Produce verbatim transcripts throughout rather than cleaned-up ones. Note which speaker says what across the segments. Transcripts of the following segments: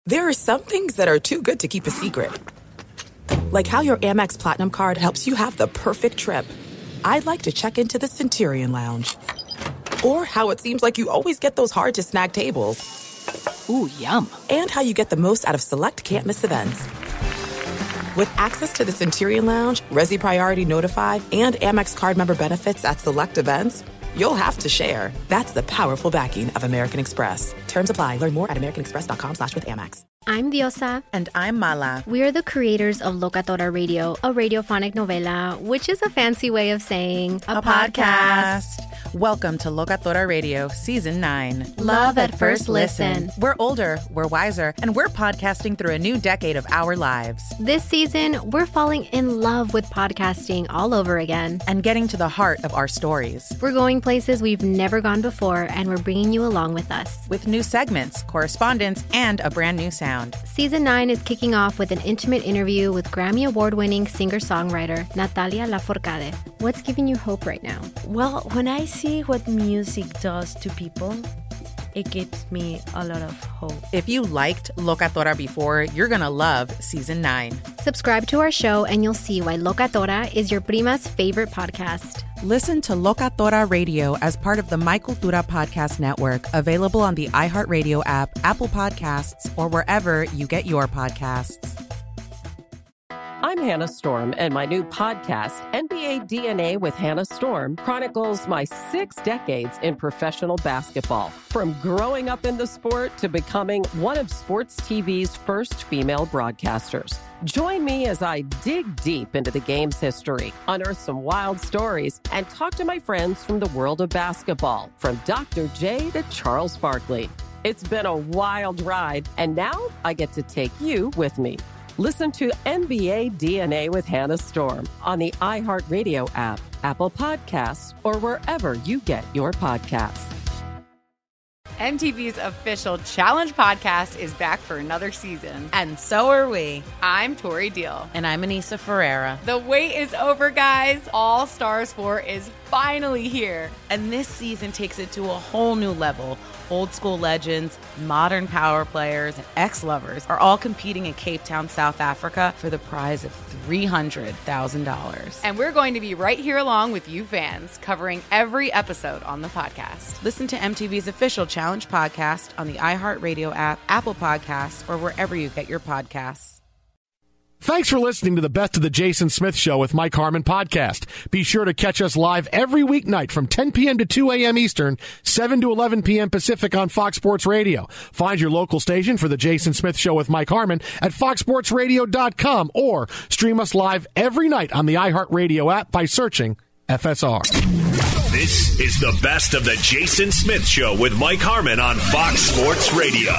Speaker 1: There are some things that are too good to keep a secret. Like how your Amex Platinum card helps you have the perfect trip. I'd like to check into the Centurion Lounge. Or how it seems like you always get those hard-to-snag tables.
Speaker 2: Ooh, yum.
Speaker 1: And how you get the most out of select can't-miss events. With access to the Centurion Lounge, Resi Priority Notified, and Amex card member benefits at select events, you'll have to share. That's the powerful backing of American Express. Terms apply. Learn more at americanexpress.com slash with Amex.
Speaker 3: I'm Diosa.
Speaker 4: And I'm Mala.
Speaker 3: We are the creators of Locatora Radio, a radiophonic novela, which is a fancy way of saying
Speaker 4: a, a podcast. podcast. Welcome to Locatora Radio Season nine.
Speaker 3: Love at first listen.
Speaker 4: We're older, we're wiser, and we're podcasting through a new decade of our lives.
Speaker 3: This season, we're falling in love with podcasting all over again.
Speaker 4: And getting to the heart of our stories.
Speaker 3: We're going places we've never gone before, and we're bringing you along with us.
Speaker 4: With new segments, correspondence, and a brand new sound.
Speaker 3: Season nine is kicking off with an intimate interview with Grammy Award-winning singer-songwriter Natalia Lafourcade. What's giving you hope right now?
Speaker 5: Well, when I see what music does to people, it gives me a lot of hope.
Speaker 4: If you liked Locatora before, you're going to love Season nine.
Speaker 3: Subscribe to our show and you'll see why Locatora is your prima's favorite podcast.
Speaker 4: Listen to Locatora Radio as part of the My Cultura Podcast Network, available on the iHeartRadio app, Apple Podcasts, or wherever you get your podcasts.
Speaker 6: I'm Hannah Storm, and my new podcast, N B A D N A with Hannah Storm, chronicles my six decades in professional basketball. From growing up in the sport to becoming one of sports T V's first female broadcasters. Join me as I dig deep into the game's history, unearth some wild stories, and talk to my friends from the world of basketball, from Doctor J to Charles Barkley. It's been a wild ride, and now I get to take you with me. Listen to N B A D N A with Hannah Storm on the iHeartRadio app, Apple Podcasts, or wherever you get your podcasts.
Speaker 2: M T V's official Challenge podcast is back for another season.
Speaker 4: And so are we.
Speaker 2: I'm Tori Deal.
Speaker 4: And I'm Anissa Ferreira.
Speaker 2: The wait is over, guys. All Stars four is finally here.
Speaker 4: And this season takes it to a whole new level. Old school legends, modern power players, and ex-lovers are all competing in Cape Town, South Africa for the prize of three hundred thousand dollars.
Speaker 2: And we're going to be right here along with you fans, covering every episode on the podcast.
Speaker 4: Listen to M T V's official Challenge podcast on the iHeartRadio app, Apple Podcasts, or wherever you get your podcasts.
Speaker 7: Thanks for listening to the Best of the Jason Smith Show with Mike Harmon podcast. Be sure to catch us live every weeknight from ten p.m. to two a.m. Eastern, seven to eleven p.m. Pacific on Fox Sports Radio. Find your local station for the Jason Smith Show with Mike Harmon at fox sports radio dot com or stream us live every night on the iHeartRadio app by searching F S R.
Speaker 8: This is the Best of the Jason Smith Show with Mike Harmon on Fox Sports Radio.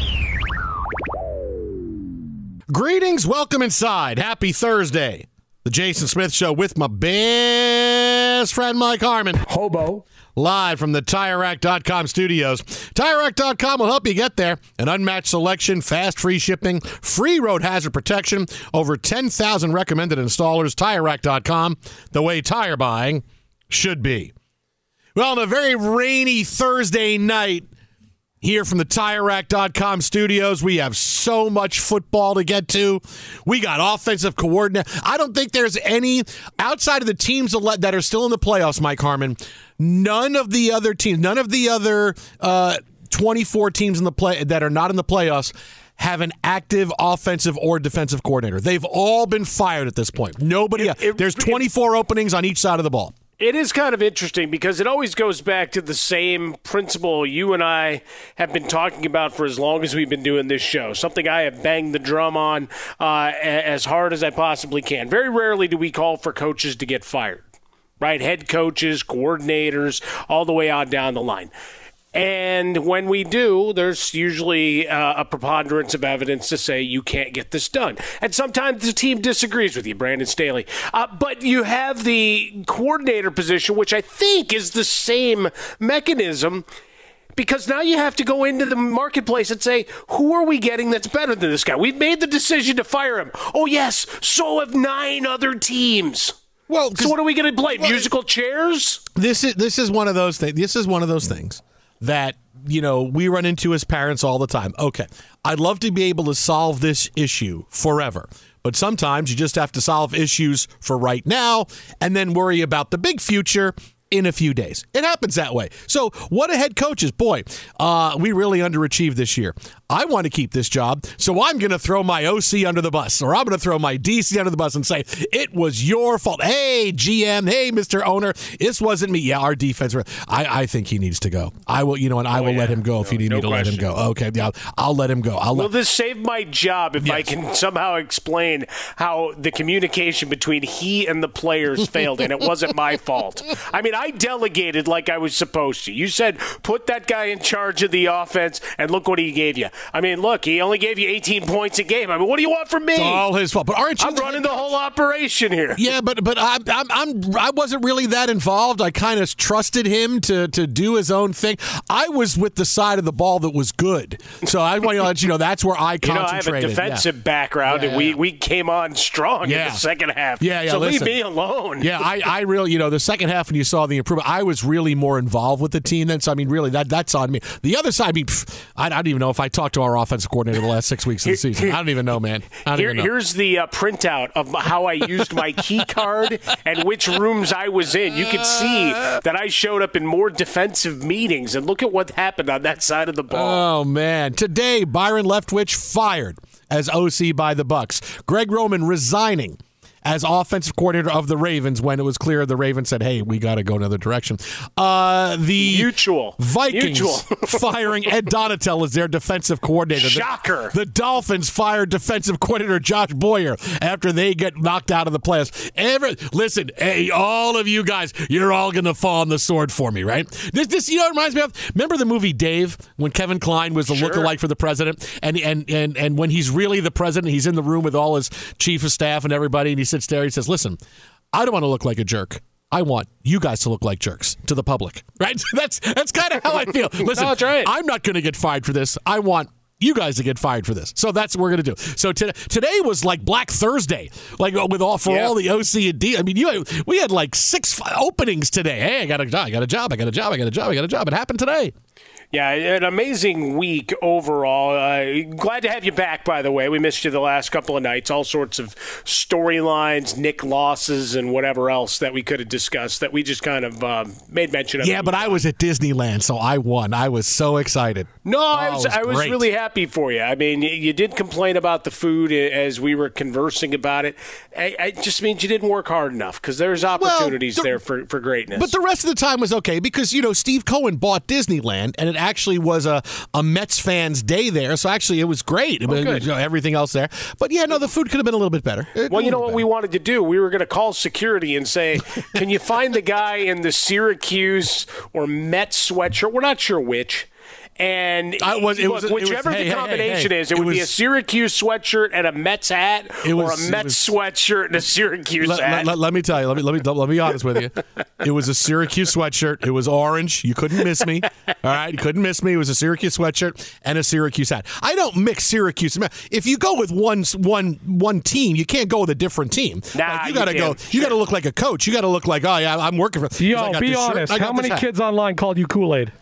Speaker 7: Greetings, welcome inside. Happy Thursday. The Jason Smith Show with my best friend Mike Harmon.
Speaker 9: Hobo.
Speaker 7: Live from the Tire Rack dot com studios. Tire Rack dot com will help you get there. An unmatched selection, fast free shipping, free road hazard protection, over ten thousand recommended installers. Tire Rack dot com, the way tire buying should be. Well, on a very rainy Thursday night, here from the Tire Rack dot com studios, we have so much football to get to. We got offensive coordinator. I don't think there's any, outside of the teams that are still in the playoffs, Mike Harmon, none of the other teams, none of the other uh, twenty-four teams in the play that are not in the playoffs have an active offensive or defensive coordinator. They've all been fired at this point. Nobody. It, it, there's twenty-four it, openings on each side of the ball.
Speaker 9: It is kind of interesting because it always goes back to the same principle you and I have been talking about for as long as we've been doing this show, something I have banged the drum on uh, as hard as I possibly can. Very rarely do we call for coaches to get fired, right? Head coaches, coordinators, all the way on down the line. And when we do, there's usually uh, a preponderance of evidence to say you can't get this done. And sometimes the team disagrees with you, Brandon Staley. Uh, but you have the coordinator position, which I think is the same mechanism, because now you have to go into the marketplace and say, who are we getting that's better than this guy? We've made the decision to fire him. Oh, yes, so have nine other teams.
Speaker 7: Well,
Speaker 9: so what are we going to blame? Well, musical chairs?
Speaker 7: This is this is one of those things. This is one of those things. that, you know, we run into as parents all the time. Okay, I'd love to be able to solve this issue forever. But sometimes you just have to solve issues for right now and then worry about the big future in a few days. It happens that way. So what a head coach is. Boy, uh, we really underachieved this year. I want to keep this job, so I'm going to throw my O C under the bus, or I'm going to throw my D C under the bus and say, it was your fault. Hey, G M, hey, Mister Owner, this wasn't me. Yeah, our defense. I, I think he needs to go. I will, you know, and I oh, will yeah. let him go no, if you need no me to question. let him go. Okay, yeah, I'll let him go. I'll
Speaker 9: will
Speaker 7: let-
Speaker 9: this save my job if yes. I can somehow explain how the communication between he and the players failed, and it wasn't my fault? I mean, I delegated like I was supposed to. You said, put that guy in charge of the offense, and look what he gave you. I mean, look, he only gave you eighteen points a game. I mean, what do you want from me?
Speaker 7: It's all his fault. But aren't you?
Speaker 9: I'm running the whole operation here.
Speaker 7: Yeah, but but I'm I'm, I'm I wasn't really that involved. I kind of trusted him to to do his own thing. I was with the side of the ball that was good. So I want to let you know that's where I concentrated.
Speaker 9: You know, I have a defensive yeah. background, yeah, and we, yeah. we came on strong
Speaker 7: yeah.
Speaker 9: in the second half.
Speaker 7: Yeah, yeah.
Speaker 9: So
Speaker 7: listen.
Speaker 9: leave me alone.
Speaker 7: Yeah, I I really you know the second half when you saw the improvement, I was really more involved with the team then. So I mean, really that that's on me. The other side, I mean, pff, I, I don't even know if I talked to our offensive coordinator the last six weeks of the season. I don't even know, man. I don't
Speaker 9: Here,
Speaker 7: even know.
Speaker 9: Here's the uh, printout of how I used my key card and which rooms I was in. You could see that I showed up in more defensive meetings, and look at what happened on that side of the ball.
Speaker 7: Oh, man. Today, Byron Leftwich fired as O C by the Bucks. Greg Roman resigning as offensive coordinator of the Ravens when it was clear the Ravens said, hey, we got to go another direction. Uh, the
Speaker 9: Mutual.
Speaker 7: Vikings
Speaker 9: Mutual.
Speaker 7: firing Ed Donatel as their defensive coordinator.
Speaker 9: Shocker.
Speaker 7: The, the Dolphins fired defensive coordinator Josh Boyer after they get knocked out of the playoffs. Every, listen, hey, all of you guys, you're all going to fall on the sword for me, right? This, this, you know, it reminds me of, remember the movie Dave when Kevin Kline was the
Speaker 9: sure.
Speaker 7: lookalike for the president? And, and, and, and when he's really the president, he's in the room with all his chief of staff and everybody, and he sits there, he says, listen, I don't want to look like a jerk. I want you guys to look like jerks to the public, right? That's that's kind of how I feel. Listen,
Speaker 9: no, that's right.
Speaker 7: I'm not going to get fired for this. I want you guys to get fired for this. So that's what we're going to do. So t- today was like Black Thursday, like with all for yeah. all the O C and D. I mean, you we had like six openings today. Hey, I got a job. I got a job. I got a job. I got a job. I got a job. It happened today.
Speaker 9: Yeah, an amazing week overall. Uh, glad to have you back, by the way. We missed you the last couple of nights. All sorts of storylines, Nick losses, and whatever else that we could have discussed that we just kind of um, made mention of.
Speaker 7: Yeah, but I was at Disneyland, so I won. I was so excited.
Speaker 9: No,
Speaker 7: oh,
Speaker 9: I was,
Speaker 7: was
Speaker 9: I was really happy for you. I mean, you did complain about the food as we were conversing about it. It just means you didn't work hard enough because there's opportunities well, the, there for, for greatness.
Speaker 7: But the rest of the time was okay because, you know, Steve Cohen bought Disneyland, and it actually was a, a Mets fans day there, so actually it was great.
Speaker 9: Oh,
Speaker 7: you know, everything else there. But yeah, no, the food could have been a little bit better.
Speaker 9: Well, you know what better. we wanted to do? We were going to call security and say, can you find the guy in the Syracuse or Mets sweatshirt? We're not sure which. And
Speaker 7: I was, it
Speaker 9: look,
Speaker 7: was,
Speaker 9: whichever
Speaker 7: it was, hey,
Speaker 9: the combination
Speaker 7: hey, hey,
Speaker 9: is, it, it would
Speaker 7: was,
Speaker 9: be a Syracuse sweatshirt and a Mets hat,
Speaker 7: was,
Speaker 9: or a Mets
Speaker 7: was,
Speaker 9: sweatshirt and a Syracuse
Speaker 7: let,
Speaker 9: hat.
Speaker 7: Let, let me tell you. Let me let me let me be honest with you. It was a Syracuse sweatshirt. It was orange. You couldn't miss me. All right, you couldn't miss me. It was a Syracuse sweatshirt and a Syracuse hat. I don't mix Syracuse. If you go with one one one team, you can't go with a different team.
Speaker 9: Nah,
Speaker 7: like you got to go.
Speaker 9: Sure.
Speaker 7: You got to look like a coach. You got to look like, oh yeah, I'm working for.
Speaker 10: Yo, be honest. How many kids online called you Kool-Aid?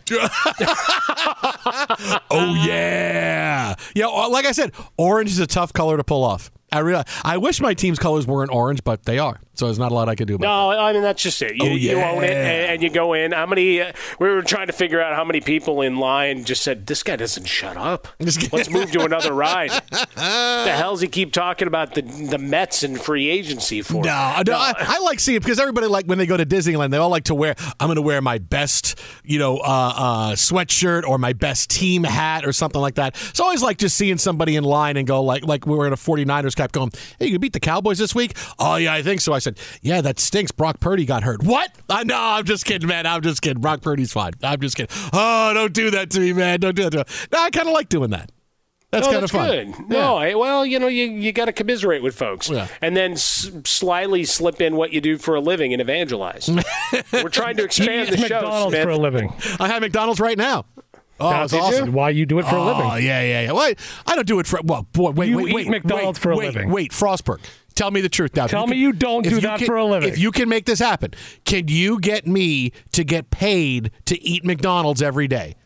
Speaker 7: Oh yeah, yeah. Like I said, orange is a tough color to pull off. I realize, I wish my team's colors weren't orange, but they are. So there's not a lot I can do about
Speaker 9: no,
Speaker 7: that.
Speaker 9: No, I mean, that's just it. You,
Speaker 7: oh, yeah.
Speaker 9: you own it, and, and you go in. How many? Uh, we were trying to figure out how many people in line just said, this guy doesn't shut up. Let's move to another ride. The hell's he keep talking about the the Mets and free agency for?
Speaker 7: No, no, no. I, I like seeing it because everybody, like when they go to Disneyland, they all like to wear, I'm going to wear my best, you know, uh, uh, sweatshirt or my best team hat or something like that. It's always like just seeing somebody in line and go like, like we were in a forty-niners cap going, hey, you beat the Cowboys this week? Oh, yeah, I think so. I said, yeah, that stinks. Brock Purdy got hurt. What? I know. I'm just kidding, man. I'm just kidding. Brock Purdy's fine. I'm just kidding. Oh, don't do that to me, man. Don't do that to me. No, I kind of like doing that. That's
Speaker 9: no,
Speaker 7: kind of fun.
Speaker 9: Good.
Speaker 7: Yeah.
Speaker 9: No, I, well, you know, you, you got to commiserate with folks.
Speaker 7: Yeah.
Speaker 9: And then s- slyly slip in what you do for a living and evangelize. We're trying to expand
Speaker 10: he
Speaker 9: the
Speaker 10: eats
Speaker 9: show,
Speaker 10: McDonald's
Speaker 9: Smith.
Speaker 10: for a living.
Speaker 7: I have McDonald's right now. Oh, that's
Speaker 10: awesome. You? Why you do it for
Speaker 7: oh,
Speaker 10: a living?
Speaker 7: Oh, yeah, yeah, yeah. Well, I don't do it for, well, boy, wait,
Speaker 10: you
Speaker 7: wait,
Speaker 10: eat
Speaker 7: wait.
Speaker 10: McDonald's
Speaker 7: wait,
Speaker 10: for a
Speaker 7: wait,
Speaker 10: living.
Speaker 7: Wait, Frostberg. Tell me the truth now.
Speaker 10: Tell
Speaker 7: you
Speaker 10: me
Speaker 7: can,
Speaker 10: you don't do
Speaker 7: you
Speaker 10: that
Speaker 7: can,
Speaker 10: for a living.
Speaker 7: If you can make this happen, can you get me to get paid to eat McDonald's every day?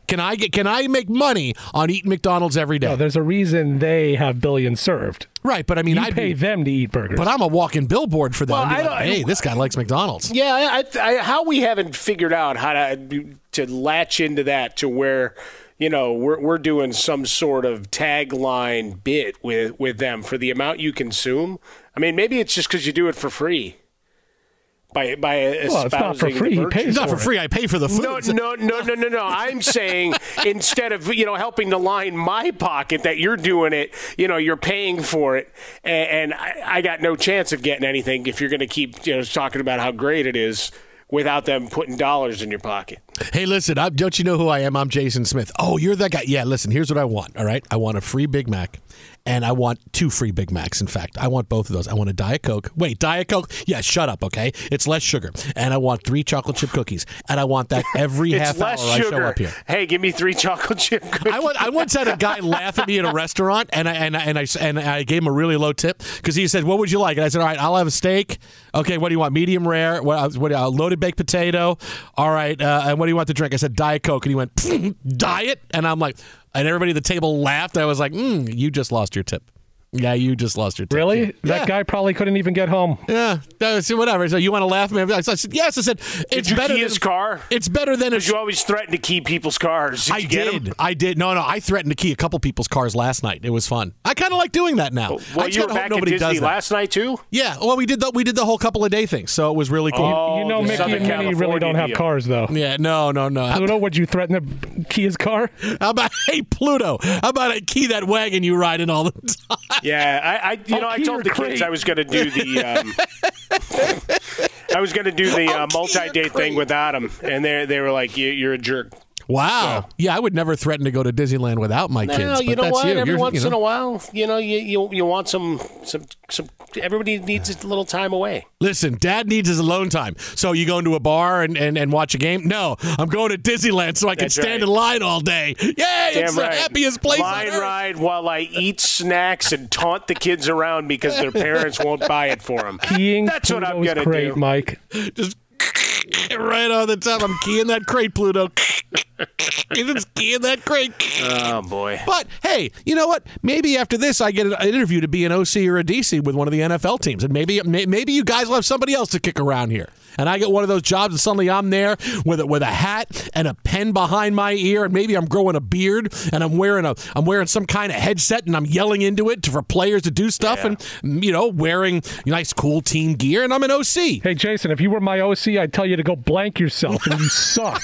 Speaker 7: Can I get? Can I make money on eating McDonald's every day?
Speaker 10: No, there's a reason they have billions served.
Speaker 7: Right, but I mean,
Speaker 10: you
Speaker 7: I
Speaker 10: pay
Speaker 7: be,
Speaker 10: them to eat burgers.
Speaker 7: But I'm a walking billboard for them.
Speaker 9: Well, I
Speaker 7: like, hey, this guy likes McDonald's.
Speaker 9: Yeah, I, I, how we haven't figured out how to to latch into that to where, you know, we're we're doing some sort of tagline bit with with them for the amount you consume. I mean, maybe it's just because you do it for free. By by espousing
Speaker 10: well, it's not for free. He pays
Speaker 7: it's not
Speaker 10: for,
Speaker 7: for free. I pay for the food.
Speaker 9: No, no, no, no, no, no. I'm saying instead of you know helping to line my pocket, that you're doing it. You know, you're paying for it, and, and I, I got no chance of getting anything if you're going to keep you know talking about how great it is without them putting dollars in your pocket.
Speaker 7: Hey, listen, I'm, don't you know who I am? I'm Jason Smith. Oh, you're that guy. Yeah, listen, here's what I want, all right? I want a free Big Mac, and I want two free Big Macs, in fact. I want both of those. I want a Diet Coke. Wait, Diet Coke? Yeah, shut up, okay? It's less sugar. And I want three chocolate chip cookies, and I want that every half hour
Speaker 9: sugar.
Speaker 7: I show up here.
Speaker 9: Hey, give me three chocolate chip cookies.
Speaker 7: I, want, I once had a guy laugh at me at a restaurant, and I and I, and I, and I gave him a really low tip because he said, what would you like? And I said, all right, I'll have a steak. Okay, what do you want? Medium rare? What, what uh, loaded baked potato? All right, uh, and what do you want to drink? I said, Diet Coke. And he went, Diet? And I'm like, and everybody at the table laughed. I was like, mm, you just lost your tip. Yeah, you just lost your tip.
Speaker 10: Really?
Speaker 7: Yeah.
Speaker 10: That guy probably couldn't even get home.
Speaker 7: Yeah, so whatever. So you want to laugh at me? I said, yes. I said, it's
Speaker 9: did you
Speaker 7: better
Speaker 9: key
Speaker 7: than
Speaker 9: his car.
Speaker 7: It's better than a.
Speaker 9: You always threaten to key people's cars. Did
Speaker 7: I
Speaker 9: you get
Speaker 7: did.
Speaker 9: Him?
Speaker 7: I did. No, no. I threatened to key a couple people's cars last night. It was fun. I kind of like doing that now.
Speaker 9: Well,
Speaker 7: I
Speaker 9: you were back at Disney last night too.
Speaker 7: Yeah. Well, we did the we did the whole couple of day thing, so it was really cool.
Speaker 9: Oh,
Speaker 10: you know, Mickey
Speaker 9: Southern
Speaker 10: and Minnie really
Speaker 9: California
Speaker 10: don't have
Speaker 9: deal.
Speaker 10: cars, though.
Speaker 7: Yeah. No. No. No.
Speaker 10: I don't know. Would you threaten to key his car?
Speaker 7: How about hey Pluto? How about I key that wagon you ride in all the time?
Speaker 9: Yeah. I. I you
Speaker 10: I'll
Speaker 9: know, I
Speaker 10: key
Speaker 9: told
Speaker 10: your
Speaker 9: the kids
Speaker 10: crate.
Speaker 9: I was going to do the. Um, I was going to do the uh, multi-day thing without them, and they they were like, you, "You're a jerk."
Speaker 7: Wow. So, yeah, I would never threaten to go to Disneyland without my
Speaker 9: no,
Speaker 7: kids.
Speaker 9: you
Speaker 7: but
Speaker 9: know
Speaker 7: that's
Speaker 9: what?
Speaker 7: You.
Speaker 9: Every
Speaker 7: You're,
Speaker 9: once
Speaker 7: you know.
Speaker 9: in a while, you know, you, you you want some some some. Everybody needs a little time away.
Speaker 7: Listen, Dad needs his alone time. So you go into a bar and, and, and watch a game? No, I'm going to Disneyland so I can
Speaker 9: That's
Speaker 7: stand
Speaker 9: right.
Speaker 7: in line all day. Yay!
Speaker 9: Damn
Speaker 7: It's
Speaker 9: right.
Speaker 7: the happiest place
Speaker 9: Line
Speaker 7: on earth.
Speaker 9: ride while I eat snacks and taunt the kids around because their parents won't buy it for them.
Speaker 10: Keying
Speaker 9: That's what I'm
Speaker 10: Pluto's
Speaker 9: gonna
Speaker 10: crate,
Speaker 9: do.
Speaker 10: Mike.
Speaker 7: Just right on the top. I'm keying that crate, Pluto. Just keying that crate.
Speaker 9: Oh, boy.
Speaker 7: But, hey, you know what? Maybe after this I get an interview to be an O C or a D C with one of the N F L teams. And maybe maybe you guys will have somebody else to kick around here. And I get one of those jobs and suddenly I'm there with a, with a hat and a pen behind my ear. And maybe I'm growing a beard and I'm wearing a I'm wearing some kind of headset and I'm yelling into it to, for players to do stuff.
Speaker 9: Yeah.
Speaker 7: And, you know, wearing nice, cool team gear. And I'm an O C.
Speaker 10: Hey, Jason, if you were my O C, I'd tell you to go blank yourself, and you suck.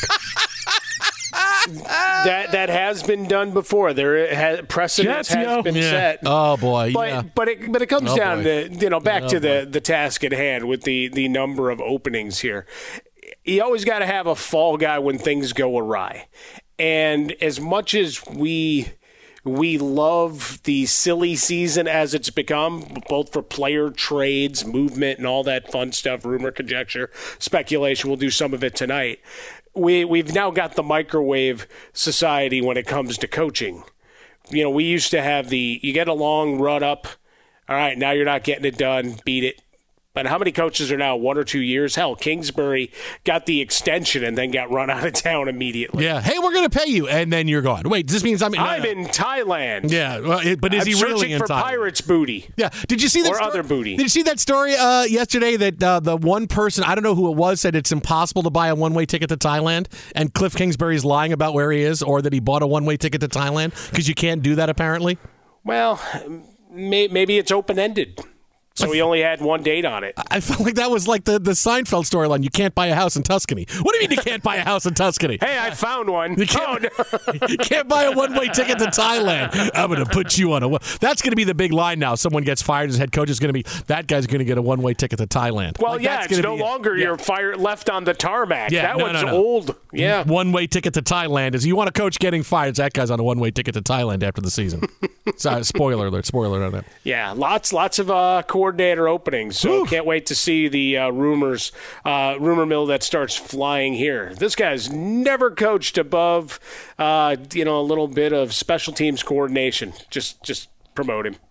Speaker 9: That that has been done before. There has precedent
Speaker 10: Jets,
Speaker 9: has
Speaker 10: yo.
Speaker 9: been
Speaker 7: Yeah.
Speaker 9: set.
Speaker 7: Oh, boy.
Speaker 9: But
Speaker 7: yeah.
Speaker 9: but it but it comes
Speaker 7: Oh,
Speaker 9: down
Speaker 7: boy.
Speaker 9: to you know back
Speaker 7: Oh,
Speaker 9: to the,
Speaker 7: boy.
Speaker 9: the task at hand with the the number of openings here. You always got to have a fall guy when things go awry. And as much as we we love the silly season as it's become, both for player trades, movement, and all that fun stuff, rumor, conjecture, speculation. We'll do some of it tonight. We we've now got the microwave society when it comes to coaching. You know, we used to have the you get a long run up. All right, now you're not getting it done. Beat it. But how many coaches are now one or two years? Hell, Kingsbury got the extension and then got run out of town immediately.
Speaker 7: Yeah. Hey, we're going to pay you. And then you're gone. Wait, this means I'm in,
Speaker 9: I'm in Thailand.
Speaker 7: Yeah. Well, it, but is
Speaker 9: I'm
Speaker 7: he
Speaker 9: searching
Speaker 7: really in
Speaker 9: for
Speaker 7: Thailand?
Speaker 9: pirates' booty.
Speaker 7: Yeah. Did you see that
Speaker 9: Or
Speaker 7: story?
Speaker 9: other booty.
Speaker 7: Did you see that story uh, yesterday that uh, the one person, I don't know who it was, said it's impossible to buy a one-way ticket to Thailand, and Cliff Kingsbury's lying about where he is, or that he bought a one-way ticket to Thailand because you can't do that apparently?
Speaker 9: Well, may, maybe it's open-ended. So he only had one date on it.
Speaker 7: I felt like that was like the, the Seinfeld storyline. You can't buy a house in Tuscany. What do you mean you can't buy a house in Tuscany?
Speaker 9: Hey, I found one.
Speaker 7: You can't,
Speaker 9: Oh, no.
Speaker 7: you can't buy a one-way ticket to Thailand. I'm going to put you on a... That's going to be the big line now. Someone gets fired as head coach. Is going to be, that guy's going to get a one-way ticket to Thailand.
Speaker 9: Well,
Speaker 7: Like,
Speaker 9: yeah,
Speaker 7: that's
Speaker 9: it's
Speaker 7: gonna
Speaker 9: no
Speaker 7: be it.
Speaker 9: longer
Speaker 7: Yeah.
Speaker 9: you're fired left on the tarmac.
Speaker 7: Yeah,
Speaker 9: that
Speaker 7: no,
Speaker 9: one's
Speaker 7: no, no.
Speaker 9: old. Yeah.
Speaker 7: One-way ticket to Thailand is you want a coach getting fired. That guy's on a one-way ticket to Thailand after the season. Sorry, spoiler alert. Spoiler on that.
Speaker 9: Yeah, lots lots of uh, coordinator openings. So
Speaker 7: Whew.
Speaker 9: can't wait to see the uh, rumors, uh, rumor mill that starts flying here. This guy's never coached above, uh, you know, a little bit of special teams coordination. Just just promote him.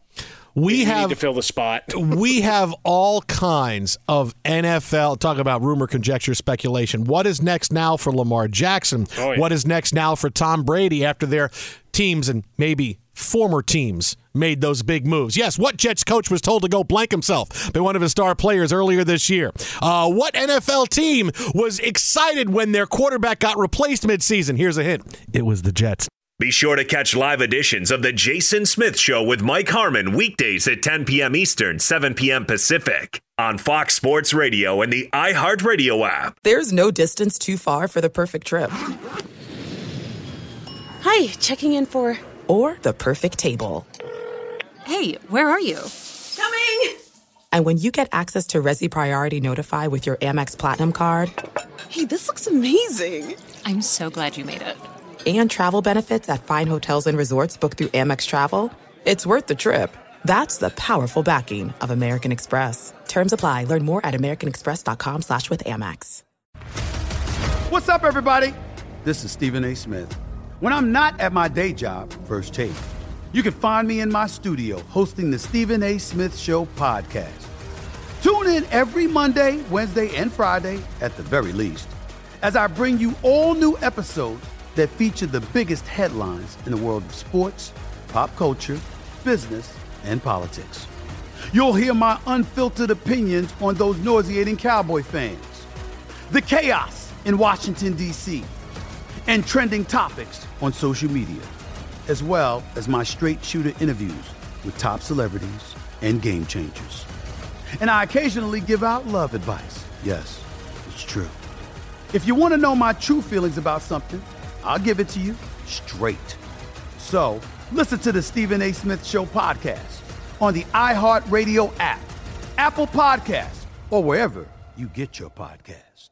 Speaker 7: We
Speaker 9: you
Speaker 7: have
Speaker 9: need to fill the spot.
Speaker 7: We have all kinds of N F L, talk about rumor, conjecture, speculation. What is next now for Lamar Jackson?
Speaker 9: Oh, yeah.
Speaker 7: What is next now for Tom Brady after their teams and maybe former teams made those big moves? Yes, what Jets coach was told to go blank himself by one of his star players earlier this year? Uh, what N F L team was excited when their quarterback got replaced midseason? Here's a hint. It was the Jets.
Speaker 8: Be sure to catch live editions of The Jason Smith Show with Mike Harmon weekdays at ten p.m. Eastern, seven p.m. Pacific on Fox Sports Radio and the iHeartRadio app.
Speaker 1: There's no distance too far for the perfect trip.
Speaker 11: Hi, checking in for...
Speaker 1: Or the perfect table.
Speaker 11: Hey, where are you? Coming!
Speaker 1: And when you get access to Resi Priority Notify with your Amex Platinum card...
Speaker 11: Hey, this looks amazing! I'm so glad you made it.
Speaker 1: And travel benefits at fine hotels and resorts booked through Amex Travel, it's worth the trip. That's the powerful backing of American Express. Terms apply. Learn more at americanexpress.com slash with Amex.
Speaker 12: What's up, everybody? This is Stephen A. Smith. When I'm not at my day job, First Take, you can find me in my studio hosting the Stephen A. Smith Show podcast. Tune in every Monday, Wednesday, and Friday, at the very least, as I bring you all new episodes that feature the biggest headlines in the world of sports, pop culture, business, and politics. You'll hear my unfiltered opinions on those nauseating Cowboy fans, the chaos in Washington, D C, and trending topics on social media, as well as my straight shooter interviews with top celebrities and game changers. And I occasionally give out love advice. Yes, it's true. If you want to know my true feelings about something, I'll give it to you straight. So, listen to the Stephen A. Smith Show podcast on the iHeartRadio app, Apple Podcasts, or wherever you get your podcast.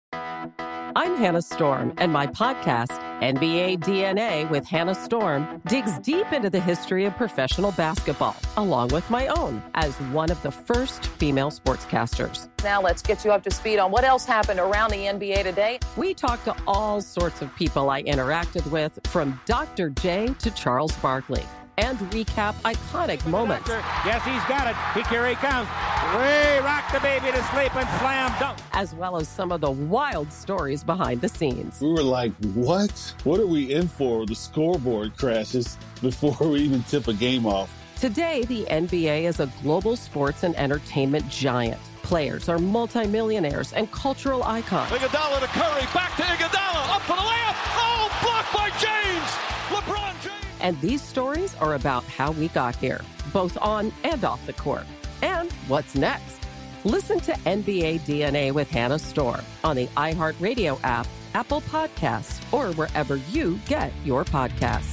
Speaker 6: I'm Hannah Storm, and my podcast, N B A D N A with Hannah Storm, digs deep into the history of professional basketball, along with my own, as one of the first female sportscasters.
Speaker 13: Now let's get you up to speed on what else happened around the N B A today.
Speaker 6: We talked to all sorts of people I interacted with, from Doctor J to Charles Barkley, and recap iconic moments.
Speaker 14: Yes, he's got it. He, here he comes. Way rock the baby to sleep and slam dunk.
Speaker 6: As well as some of the wild stories behind the scenes.
Speaker 15: We were like, what? What are we in for? The scoreboard crashes before we even tip a game off.
Speaker 6: Today, the N B A is a global sports and entertainment giant. Players are multimillionaires and cultural icons.
Speaker 14: Iguodala to Curry, back to Iguodala, up for the layup. Oh, blocked by James. LeBron James.
Speaker 6: And these stories are about how we got here, both on and off the court. And what's next? Listen to N B A D N A with Hannah Storm on the iHeartRadio app, Apple Podcasts, or wherever you get your podcasts.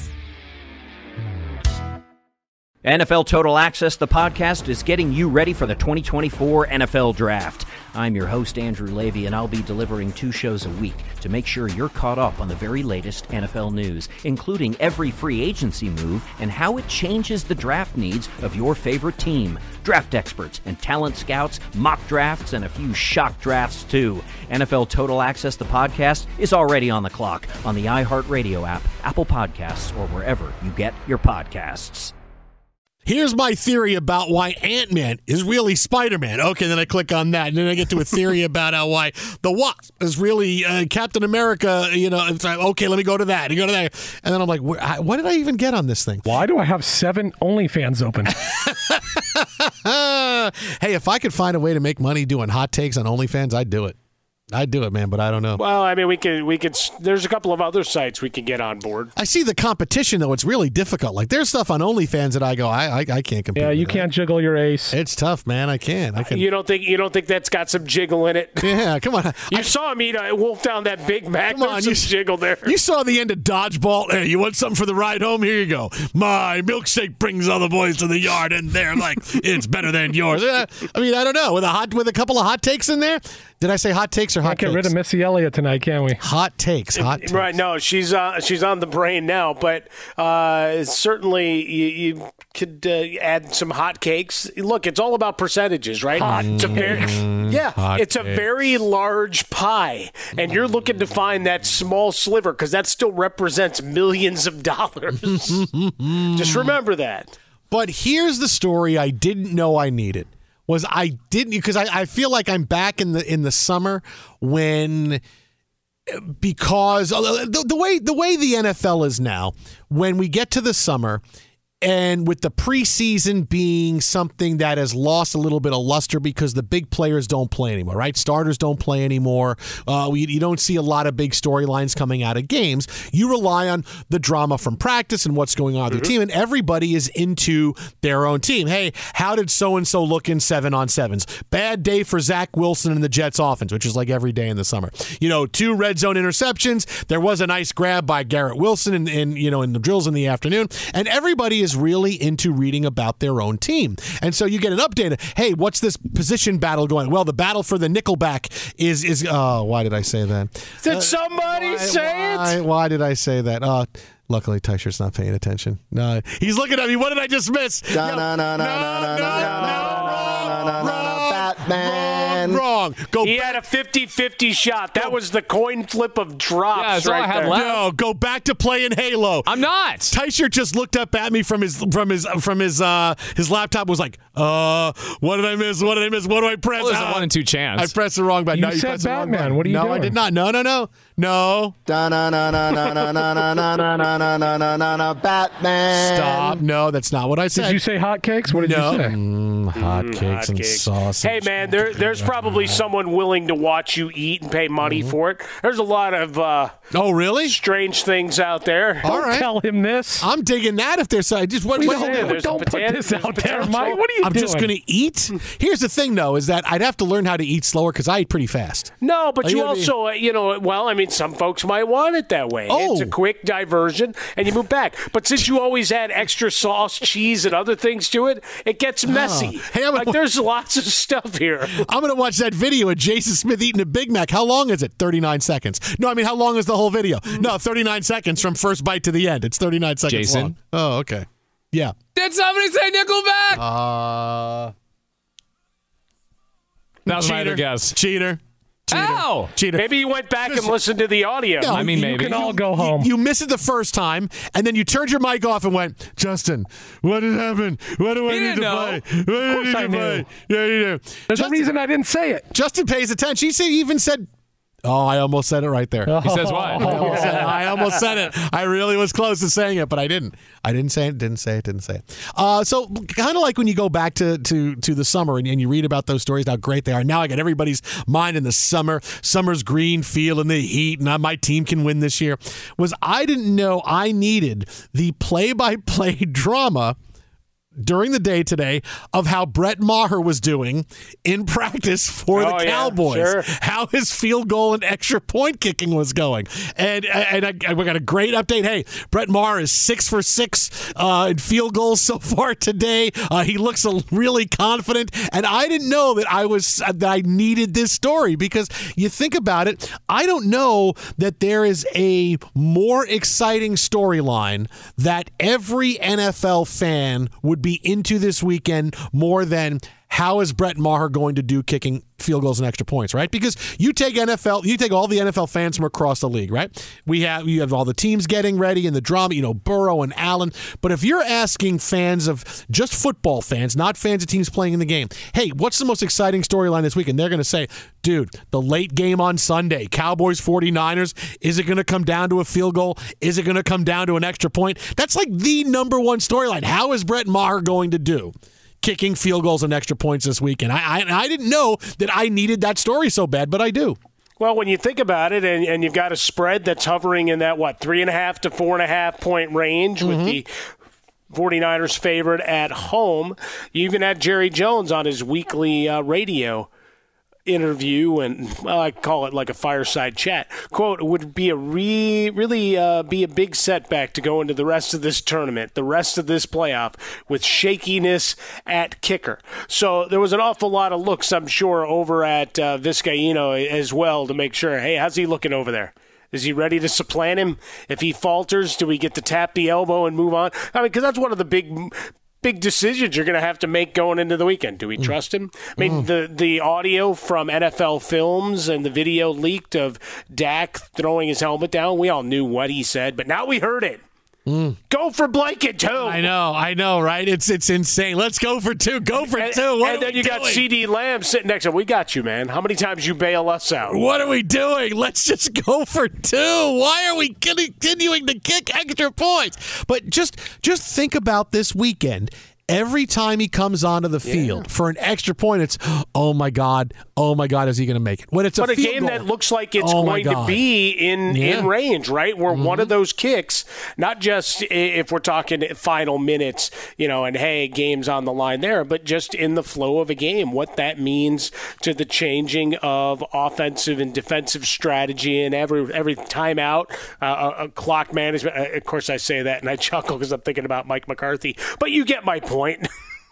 Speaker 16: N F L Total Access, the podcast, is getting you ready for the twenty twenty-four N F L Draft. I'm your host, Andrew Levy, and I'll be delivering two shows a week to make sure you're caught up on the very latest N F L news, including every free agency move and how it changes the draft needs of your favorite team. Draft experts and talent scouts, mock drafts, and a few shock drafts, too. N F L Total Access, the podcast, is already on the clock on the iHeartRadio app, Apple Podcasts, or wherever you get your podcasts.
Speaker 7: Here's my theory about why Ant-Man is really Spider-Man. Okay, then I click on that, and then I get to a theory about how why the Wasp is really uh, Captain America. You know, it's like, okay, let me go to that. You go to that, and then I'm like, wh- what did I even get on this thing?
Speaker 10: Why do I have seven OnlyFans open?
Speaker 7: Hey, if I could find a way to make money doing hot takes on OnlyFans, I'd do it. I'd do it, man, but I don't know.
Speaker 9: Well, I mean, we could, we could. There's a couple of other sites we can get on board.
Speaker 7: I see the competition, though. It's really difficult. Like, there's stuff on OnlyFans that I go, I, I, I can't compete.
Speaker 10: Yeah, you
Speaker 7: with
Speaker 10: can't
Speaker 7: that.
Speaker 10: jiggle your ace.
Speaker 7: It's tough, man. I can't. I can.
Speaker 9: You don't think you don't think that's got some jiggle in it?
Speaker 7: Yeah, come on.
Speaker 9: You
Speaker 7: I,
Speaker 9: saw him eat a wolf down that Big Mac.
Speaker 7: Come on,
Speaker 9: some
Speaker 7: you,
Speaker 9: jiggle there.
Speaker 7: You saw the end of Dodgeball. Hey, you want something for the ride home? Here you go. My milkshake brings all the boys to the yard, and they're like, it's better than yours. I mean, I don't know. With a hot, with a couple of hot takes in there. Did I say hot takes or hot
Speaker 10: Can't
Speaker 7: takes?
Speaker 10: get rid of Missy Elliott tonight, can we?
Speaker 7: Hot takes, hot takes.
Speaker 9: Right, no, she's uh, she's on the brain now, but uh, certainly you, you could uh, add some hot cakes. Look, it's all about percentages, right?
Speaker 10: Hot
Speaker 9: it's a very, yeah,
Speaker 7: hot
Speaker 9: it's a
Speaker 7: cakes.
Speaker 9: very large pie, and you're looking to find that small sliver because that still represents millions of dollars. Just remember that.
Speaker 7: But here's the story I didn't know I needed. Was I didn't because I, I feel like I'm back in the in the summer when because the, the way the way the N F L is now, when we get to the summer. And with the preseason being something that has lost a little bit of luster because the big players don't play anymore, right? Starters don't play anymore. Uh, we, you don't see a lot of big storylines coming out of games. You rely on the drama from practice and what's going on with mm-hmm. the team, and everybody is into their own team. Hey, how did so-and-so look in seven-on-sevens? Bad day for Zach Wilson and the Jets offense, which is like every day in the summer. You know, two red zone interceptions. There was a nice grab by Garrett Wilson in, in you know, in the drills in the afternoon, and everybody is is really into reading about their own team. And so you get an update. Hey, what's this position battle going? Well, the battle for the nickelback is, is oh, why did I say that?
Speaker 9: Did
Speaker 7: uh,
Speaker 9: somebody
Speaker 7: why,
Speaker 9: say
Speaker 7: why,
Speaker 9: it?
Speaker 7: Why did I say that? Uh, luckily, Tysher's not paying attention. No, he's looking at me. What did I just miss?
Speaker 17: No, no, no, no, no, no, no, no, no, Batman.
Speaker 7: Wrong. Go
Speaker 9: he had a fifty-fifty shot. That was the coin flip of drops.
Speaker 18: Yeah, that's
Speaker 9: right
Speaker 18: all I have
Speaker 9: there.
Speaker 18: left.
Speaker 7: No, go back to playing Halo.
Speaker 18: I'm not.
Speaker 7: Tysher just looked up at me from his from his from his uh his laptop. Was like, uh, what did I miss? What did I miss? What do I press?
Speaker 18: Well, there's
Speaker 7: uh,
Speaker 18: a one in two chance.
Speaker 7: I pressed the wrong button.
Speaker 10: You
Speaker 7: no, you
Speaker 10: said
Speaker 7: pressed the wrong
Speaker 10: Batman.
Speaker 7: button.
Speaker 10: What are you
Speaker 7: no,
Speaker 10: doing?
Speaker 7: No, I did not. No, no, no, no.
Speaker 17: Da na na na na na na na na na na na na na na Batman.
Speaker 7: Stop. No, that's not what I said.
Speaker 10: Did you say hotcakes? What did
Speaker 7: no.
Speaker 10: you say?
Speaker 7: Mm, hot
Speaker 9: Mm,
Speaker 7: cakes
Speaker 9: hot
Speaker 7: and
Speaker 9: cakes.
Speaker 7: sausage.
Speaker 9: Hey, man, there, there's probably someone willing to watch you eat and pay money
Speaker 7: Mm-hmm.
Speaker 9: for it. There's a lot of uh,
Speaker 7: oh, really?
Speaker 9: strange things out there.
Speaker 7: All
Speaker 10: Don't
Speaker 7: right.
Speaker 10: tell him this.
Speaker 7: I'm digging that. If there's, I just what?
Speaker 10: We
Speaker 7: what
Speaker 10: don't,
Speaker 9: there's
Speaker 10: don't put
Speaker 9: potato-
Speaker 10: this
Speaker 9: there's
Speaker 10: out there,
Speaker 9: potential.
Speaker 10: Mike. What are you
Speaker 7: I'm
Speaker 10: doing?
Speaker 7: just going to eat. Here's the thing, though, is that I'd have to learn how to eat slower because I eat pretty fast.
Speaker 9: No, but
Speaker 7: Are
Speaker 9: you
Speaker 7: you gonna be-
Speaker 9: also, uh, you know, well, I mean, some folks might want it that way.
Speaker 7: Oh.
Speaker 9: It's a quick diversion, and you move back. But since you always add extra sauce, cheese, and other things to it, it gets messy.
Speaker 7: Hey, I'm
Speaker 9: like,
Speaker 7: gonna-
Speaker 9: there's lots of stuff here.
Speaker 7: I'm going to watch that video of Jason Smith eating a Big Mac. How long is it? thirty-nine seconds. No, I mean, how long is the whole video? No, thirty-nine seconds from first bite to the end. It's thirty-nine seconds
Speaker 18: Jason?
Speaker 7: long. Oh, okay. Yeah.
Speaker 18: Did somebody say Nickelback?
Speaker 7: Uh,
Speaker 18: that was my
Speaker 7: cheater.
Speaker 18: other guess.
Speaker 7: Cheater. Cheater.
Speaker 18: Ow!
Speaker 7: Cheater.
Speaker 9: Maybe you went back and listened to the audio.
Speaker 7: No,
Speaker 18: I mean,
Speaker 10: you
Speaker 18: maybe.
Speaker 10: can all go home.
Speaker 7: You missed it the first time, and then you turned your mic off and went, Justin, what had happened? What do I
Speaker 18: He
Speaker 7: need
Speaker 18: didn't
Speaker 7: to
Speaker 18: know.
Speaker 7: play? What do I
Speaker 10: course
Speaker 7: need
Speaker 10: I
Speaker 7: to
Speaker 10: knew.
Speaker 7: play? Yeah, you do.
Speaker 10: There's
Speaker 7: Justin,
Speaker 10: a reason I didn't say it.
Speaker 7: Justin pays attention. He said- he even said, oh, I almost said it right there.
Speaker 18: He says what?
Speaker 7: I almost said it. I almost said it. I really was close to saying it, but I didn't. I didn't say it, didn't say it, didn't say it. Uh, so kind of like when you go back to, to, to the summer and, and you read about those stories, how great they are. Now I got everybody's mind in the summer. Summer's green field and the heat, and my team can win this year. Was I didn't know I needed the play-by-play drama during the day today of how Brett Maher was doing in practice for
Speaker 9: Oh,
Speaker 7: the
Speaker 9: yeah,
Speaker 7: Cowboys,
Speaker 9: sure.
Speaker 7: how his field goal and extra point kicking was going. And and I, I we got a great update. Hey, Brett Maher is six for six uh, in field goals so far today. Uh, he looks a, really confident, and I didn't know that I was that I needed this story because you think about it. I don't know that there is a more exciting storyline that every N F L fan would be into this weekend more than how is Brett Maher going to do kicking field goals and extra points, right? Because you take N F L, you take all the N F L fans from across the league, right? We have you have all the teams getting ready and the drama, you know, Burrow and Allen. But if you're asking fans of just football fans, not fans of teams playing in the game, hey, what's the most exciting storyline this weekend? They're going to say, dude, the late game on Sunday, Cowboys forty-niners, is it going to come down to a field goal? Is it going to come down to an extra point? That's like the number one storyline. How is Brett Maher going to do kicking field goals and extra points this weekend? I, I I didn't know that I needed that story so bad, but I do.
Speaker 9: Well, when you think about it, and, and you've got a spread that's hovering in that, what, three and a half to four and a half point range with
Speaker 7: Mm-hmm.
Speaker 9: the forty-niners favored at home. You even had Jerry Jones on his weekly uh, radio interview, and well, I call it like a fireside chat. Quote, it would be a re- really uh, be a big setback to go into the rest of this tournament, the rest of this playoff, with shakiness at kicker. So there was an awful lot of looks, I'm sure, over at uh, Vizcaino as well to make sure, hey, how's he looking over there? Is he ready to supplant him? If he falters, do we get to tap the elbow and move on? I mean, because that's one of the big big decisions you're going to have to make going into the weekend. Do we trust him? I mean, mm. the the audio from N F L Films and the video leaked of Dak throwing his helmet down, we all knew what he said, but now we heard it.
Speaker 7: Mm.
Speaker 9: Go for blanket two.
Speaker 7: I know, I know, right? It's it's insane. Let's go for two. Go for
Speaker 9: and,
Speaker 7: two. What
Speaker 9: and then you
Speaker 7: doing?
Speaker 9: got CeeDee Lamb sitting next to him. We got you, man. How many times you bail us out?
Speaker 7: What are we doing? Let's just go for two. Why are we continuing to kick extra points? But just just think about this weekend. Every time he comes onto the field yeah. for an extra point, it's, oh, my God, oh, my God, is he going to make it? When it's a,
Speaker 9: but a
Speaker 7: field
Speaker 9: game
Speaker 7: goal,
Speaker 9: that looks like it's
Speaker 7: oh
Speaker 9: going to be in,
Speaker 7: yeah.
Speaker 9: in range, right? Where mm-hmm. one of those kicks, not just if we're talking final minutes, you know, and, hey, game's on the line there, but just in the flow of a game, what that means to the changing of offensive and defensive strategy and every every timeout, uh, a, a clock management. Uh, of course, I say that, and I chuckle because I'm thinking about Mike McCarthy. But you get my point. Point.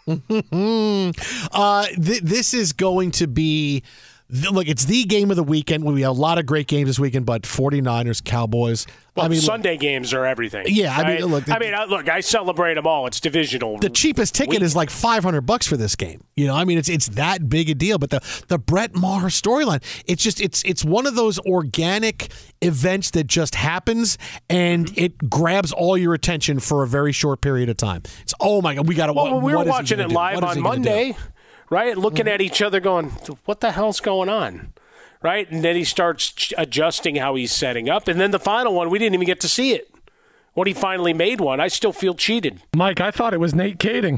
Speaker 7: uh, th- this is going to be, th- look, it's the game of the weekend. We have a lot of great games this weekend, but 49ers, Cowboys.
Speaker 9: Well,
Speaker 7: I mean,
Speaker 9: Sunday
Speaker 7: look,
Speaker 9: games are everything.
Speaker 7: Yeah, I
Speaker 9: right?
Speaker 7: mean, look.
Speaker 9: I mean, look, I celebrate them all. It's divisional.
Speaker 7: The cheapest ticket
Speaker 9: week.
Speaker 7: is like five hundred bucks for this game. You know, I mean, it's it's that big a deal. But the the Brett Maher storyline, it's just it's it's one of those organic events that just happens and mm-hmm. it grabs all your attention for a very short period of time. It's oh my God, we got to.
Speaker 9: Well,
Speaker 7: what,
Speaker 9: we were
Speaker 7: what
Speaker 9: watching it live on Monday,
Speaker 7: do?
Speaker 9: right? Looking mm-hmm. at each other, going, "What the hell's going on?" Right? And then he starts adjusting how he's setting up. And then the final one, we didn't even get to see it. When he finally made one, I still feel cheated.
Speaker 10: Mike, I thought it was Nate Kading.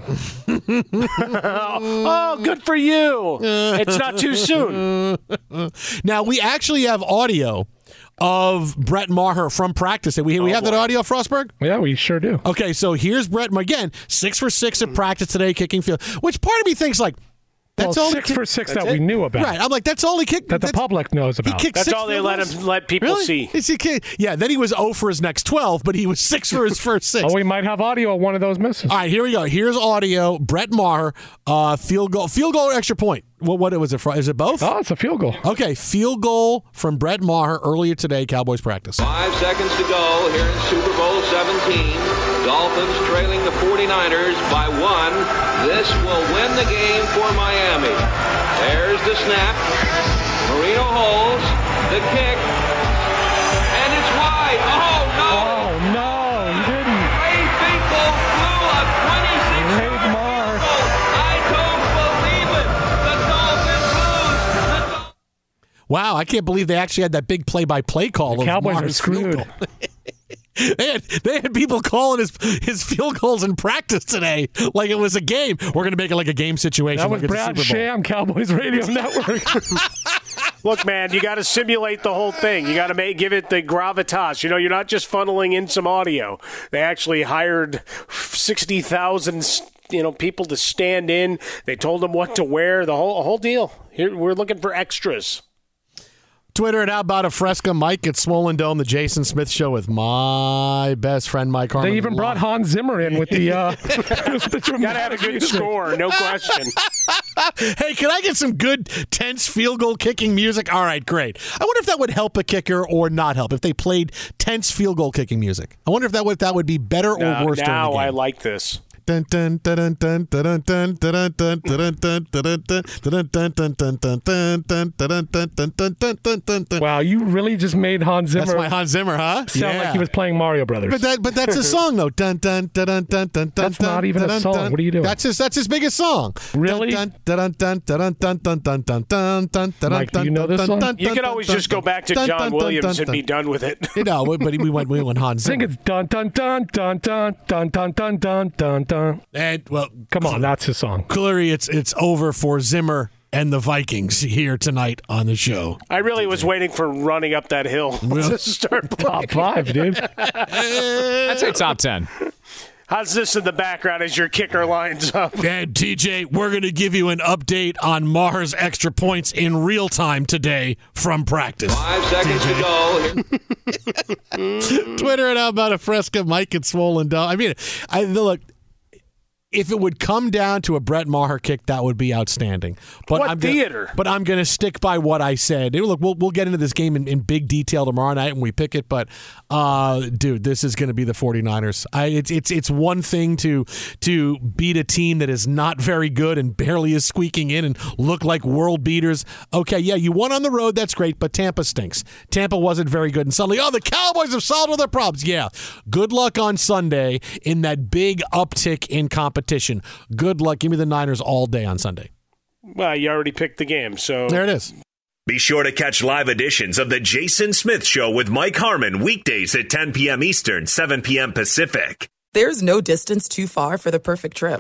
Speaker 9: Oh, good for you. It's not too soon.
Speaker 7: Now, we actually have audio of Brett Maher from practice. We, we oh, have boy. that audio, Frostberg?
Speaker 10: Yeah, we sure do.
Speaker 7: Okay, so here's Brett, again, six for six at practice today, kicking field, which part of me thinks like, That's
Speaker 10: well,
Speaker 7: all
Speaker 10: six
Speaker 7: kick-
Speaker 10: for six
Speaker 7: that's
Speaker 10: that
Speaker 7: it?
Speaker 10: we knew about.
Speaker 7: Right. I'm like, that's all he kicked.
Speaker 10: That the public knows about.
Speaker 7: He
Speaker 9: that's all they let him let people
Speaker 7: really?
Speaker 9: see.
Speaker 7: Is he kick- yeah, then he was zero for his next twelve, but he was six for his first six.
Speaker 10: Oh, we might have audio of one of those misses.
Speaker 7: All right, here we go. Here's audio. Brett Maher, uh, field goal, field goal or extra point. What, what was it? Is it both?
Speaker 10: Oh, it's a field goal.
Speaker 7: Okay, field goal from Brett Maher earlier today, Cowboys practice.
Speaker 19: Five seconds to go here in Super Bowl seventeen. Dolphins trailing the 49ers by one. This will win the game for Miami. There's the snap. Marino holds the kick. And it's wide. Oh, no.
Speaker 10: Oh, no. He didn't.
Speaker 19: Ray Finkel flew a twenty-six yard field goal. I don't believe it. The Dolphins lose. The Dol-
Speaker 7: Wow, I can't believe they actually had that big play-by-play call.
Speaker 10: The
Speaker 7: of
Speaker 10: Cowboys
Speaker 7: Maher's
Speaker 10: are screwed.
Speaker 7: They had, they had people calling his his field goals in practice today like it was a game. We're going to make it like a game situation.
Speaker 10: That was
Speaker 7: like
Speaker 10: Brad Sham, Cowboys Radio Network.
Speaker 9: Look, man, you got to simulate the whole thing. You got to make give it the gravitas. You know, you're not just funneling in some audio. They actually hired sixty thousand you know people to stand in. They told them what to wear. The whole whole deal. Here we're looking for extras.
Speaker 7: Twitter at How About a Fresca. Mike at Swollen Dome, the Jason Smith Show with my best friend, Mike Harmon.
Speaker 10: They even brought Hans Zimmer in with the... Uh, the
Speaker 9: Got to have a good score, no question.
Speaker 7: Hey, can I get some good, tense field goal kicking music? All right, great. I wonder if that would help a kicker or not help, if they played tense field goal kicking music. I wonder if that would, that would be better or
Speaker 9: now,
Speaker 7: worse
Speaker 9: now
Speaker 7: during the game.
Speaker 9: I like this.
Speaker 7: Wow,
Speaker 10: you really just made Hans Zimmer.
Speaker 7: That's my Hans Zimmer, huh?
Speaker 10: Sound
Speaker 7: yeah.
Speaker 10: like he was playing Mario Brothers.
Speaker 7: But that, but that's a song though. Dun dun dun dun dun dun.
Speaker 10: That's not even a song. What are you doing?
Speaker 7: That's his. That's his biggest song.
Speaker 10: Really?
Speaker 7: Dun dun dun dun dun dun dun dun dun dun.
Speaker 10: Mike, do you know this song?
Speaker 9: You can always just go back to John Williams and be done with it.
Speaker 7: You know, but we went we went Hans Zimmer.
Speaker 10: I think it's dun dun dun dun dun dun dun dun dun dun dun.
Speaker 7: And well,
Speaker 10: come on, that's his song.
Speaker 7: Clearly, it's it's over for Zimmer and the Vikings here tonight on the show.
Speaker 9: I really was waiting for Running Up That Hill to start playing.
Speaker 10: Top five, dude.
Speaker 18: I'd say top ten.
Speaker 9: How's this in the background as your kicker lines up?
Speaker 7: And T J, we're going to give you an update on Maher's extra points in real time today from practice.
Speaker 19: Five seconds T J. to go.
Speaker 7: Twitter at How About a Fresca, Mike at Swollen Dome. I mean, I look. If it would come down to a Brett Maher kick, that would be outstanding. But
Speaker 9: what
Speaker 7: I'm
Speaker 9: theater?
Speaker 7: Gonna, but I'm going to stick by what I said. Look, we'll we'll get into this game in, in big detail tomorrow night when we pick it. But, uh, dude, this is going to be the 49ers. I, it's it's it's one thing to to beat a team that is not very good and barely is squeaking in and look like world beaters. Okay, yeah, you won on the road. That's great. But Tampa stinks. Tampa wasn't very good. And suddenly, oh, the Cowboys have solved all their problems. Yeah, good luck on Sunday in that big uptick in competition. Competition. Good luck. Give me the Niners all day on Sunday.
Speaker 9: Well, you already picked the game, so
Speaker 7: there it is.
Speaker 8: Be sure to catch live editions of the Jason Smith Show with Mike Harmon weekdays at ten p.m. Eastern, seven p.m. Pacific.
Speaker 1: There's no distance too far for the perfect trip.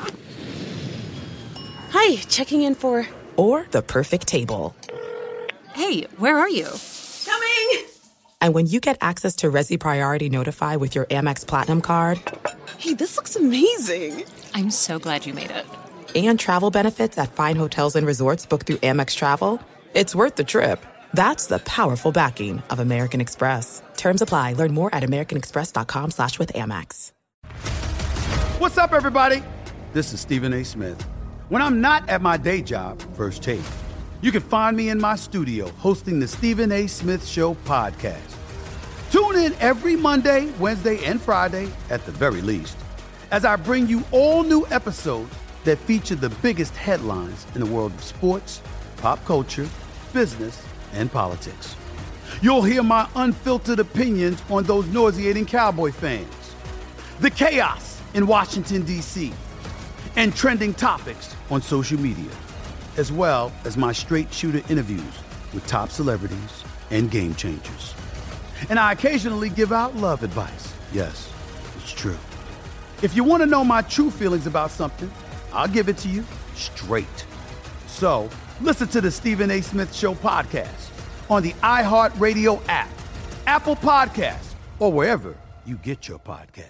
Speaker 11: Hi, checking in for...
Speaker 1: Or the perfect table.
Speaker 11: Hey, where are you?
Speaker 1: Coming! And when you get access to Resi Priority Notify with your Amex Platinum card...
Speaker 11: Hey, this looks amazing. I'm so glad you made it.
Speaker 1: And travel benefits at fine hotels and resorts booked through Amex Travel, it's worth the trip. That's the powerful backing of American Express. Terms apply. Learn more at americanexpress.com slash with Amex.
Speaker 12: What's up, everybody? This is Stephen A. Smith. When I'm not at my day job, First Take, you can find me in my studio hosting the Stephen A. Smith Show podcast. Tune in every Monday, Wednesday, and Friday, at the very least, as I bring you all new episodes that feature the biggest headlines in the world of sports, pop culture, business, and politics. You'll hear my unfiltered opinions on those nauseating Cowboy fans, the chaos in Washington, D C, and trending topics on social media, as well as my straight shooter interviews with top celebrities and game changers. And I occasionally give out love advice. Yes, it's true. If you want to know my true feelings about something, I'll give it to you straight. So listen to the Stephen A. Smith Show podcast on the iHeartRadio app, Apple Podcasts, or wherever you get your podcast.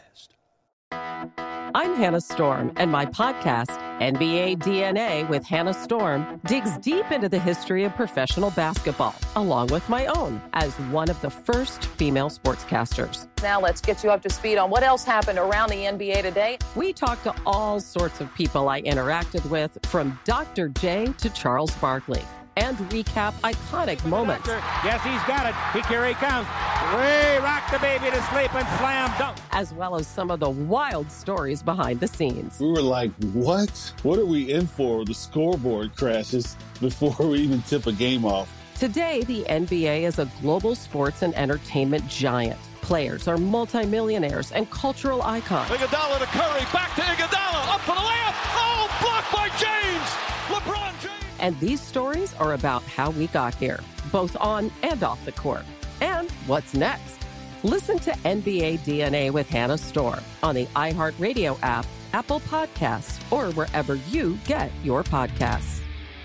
Speaker 6: I'm Hannah Storm, and my podcast, N B A D N A with Hannah Storm, digs deep into the history of professional basketball, along with my own, as one of the first female sportscasters.
Speaker 13: Now let's get you up to speed on what else happened around the N B A today.
Speaker 6: We talked to all sorts of people I interacted with, from Doctor J to Charles Barkley, and recap iconic moments.
Speaker 20: Yes, he's got it. Here he comes. Way rock the baby to sleep and slam dunk.
Speaker 6: As well as some of the wild stories behind the scenes.
Speaker 15: We were like, what? What are we in for? The scoreboard crashes before we even tip a game off.
Speaker 6: Today, the N B A is a global sports and entertainment giant. Players are multimillionaires and cultural icons.
Speaker 14: Iguodala to Curry, back to Iguodala, up for the layup. Oh, blocked by James. LeBron James.
Speaker 6: And these stories are about how we got here, both on and off the court. And what's next? Listen to N B A D N A with Hannah Storm on the iHeartRadio app, Apple Podcasts, or wherever you get your podcasts.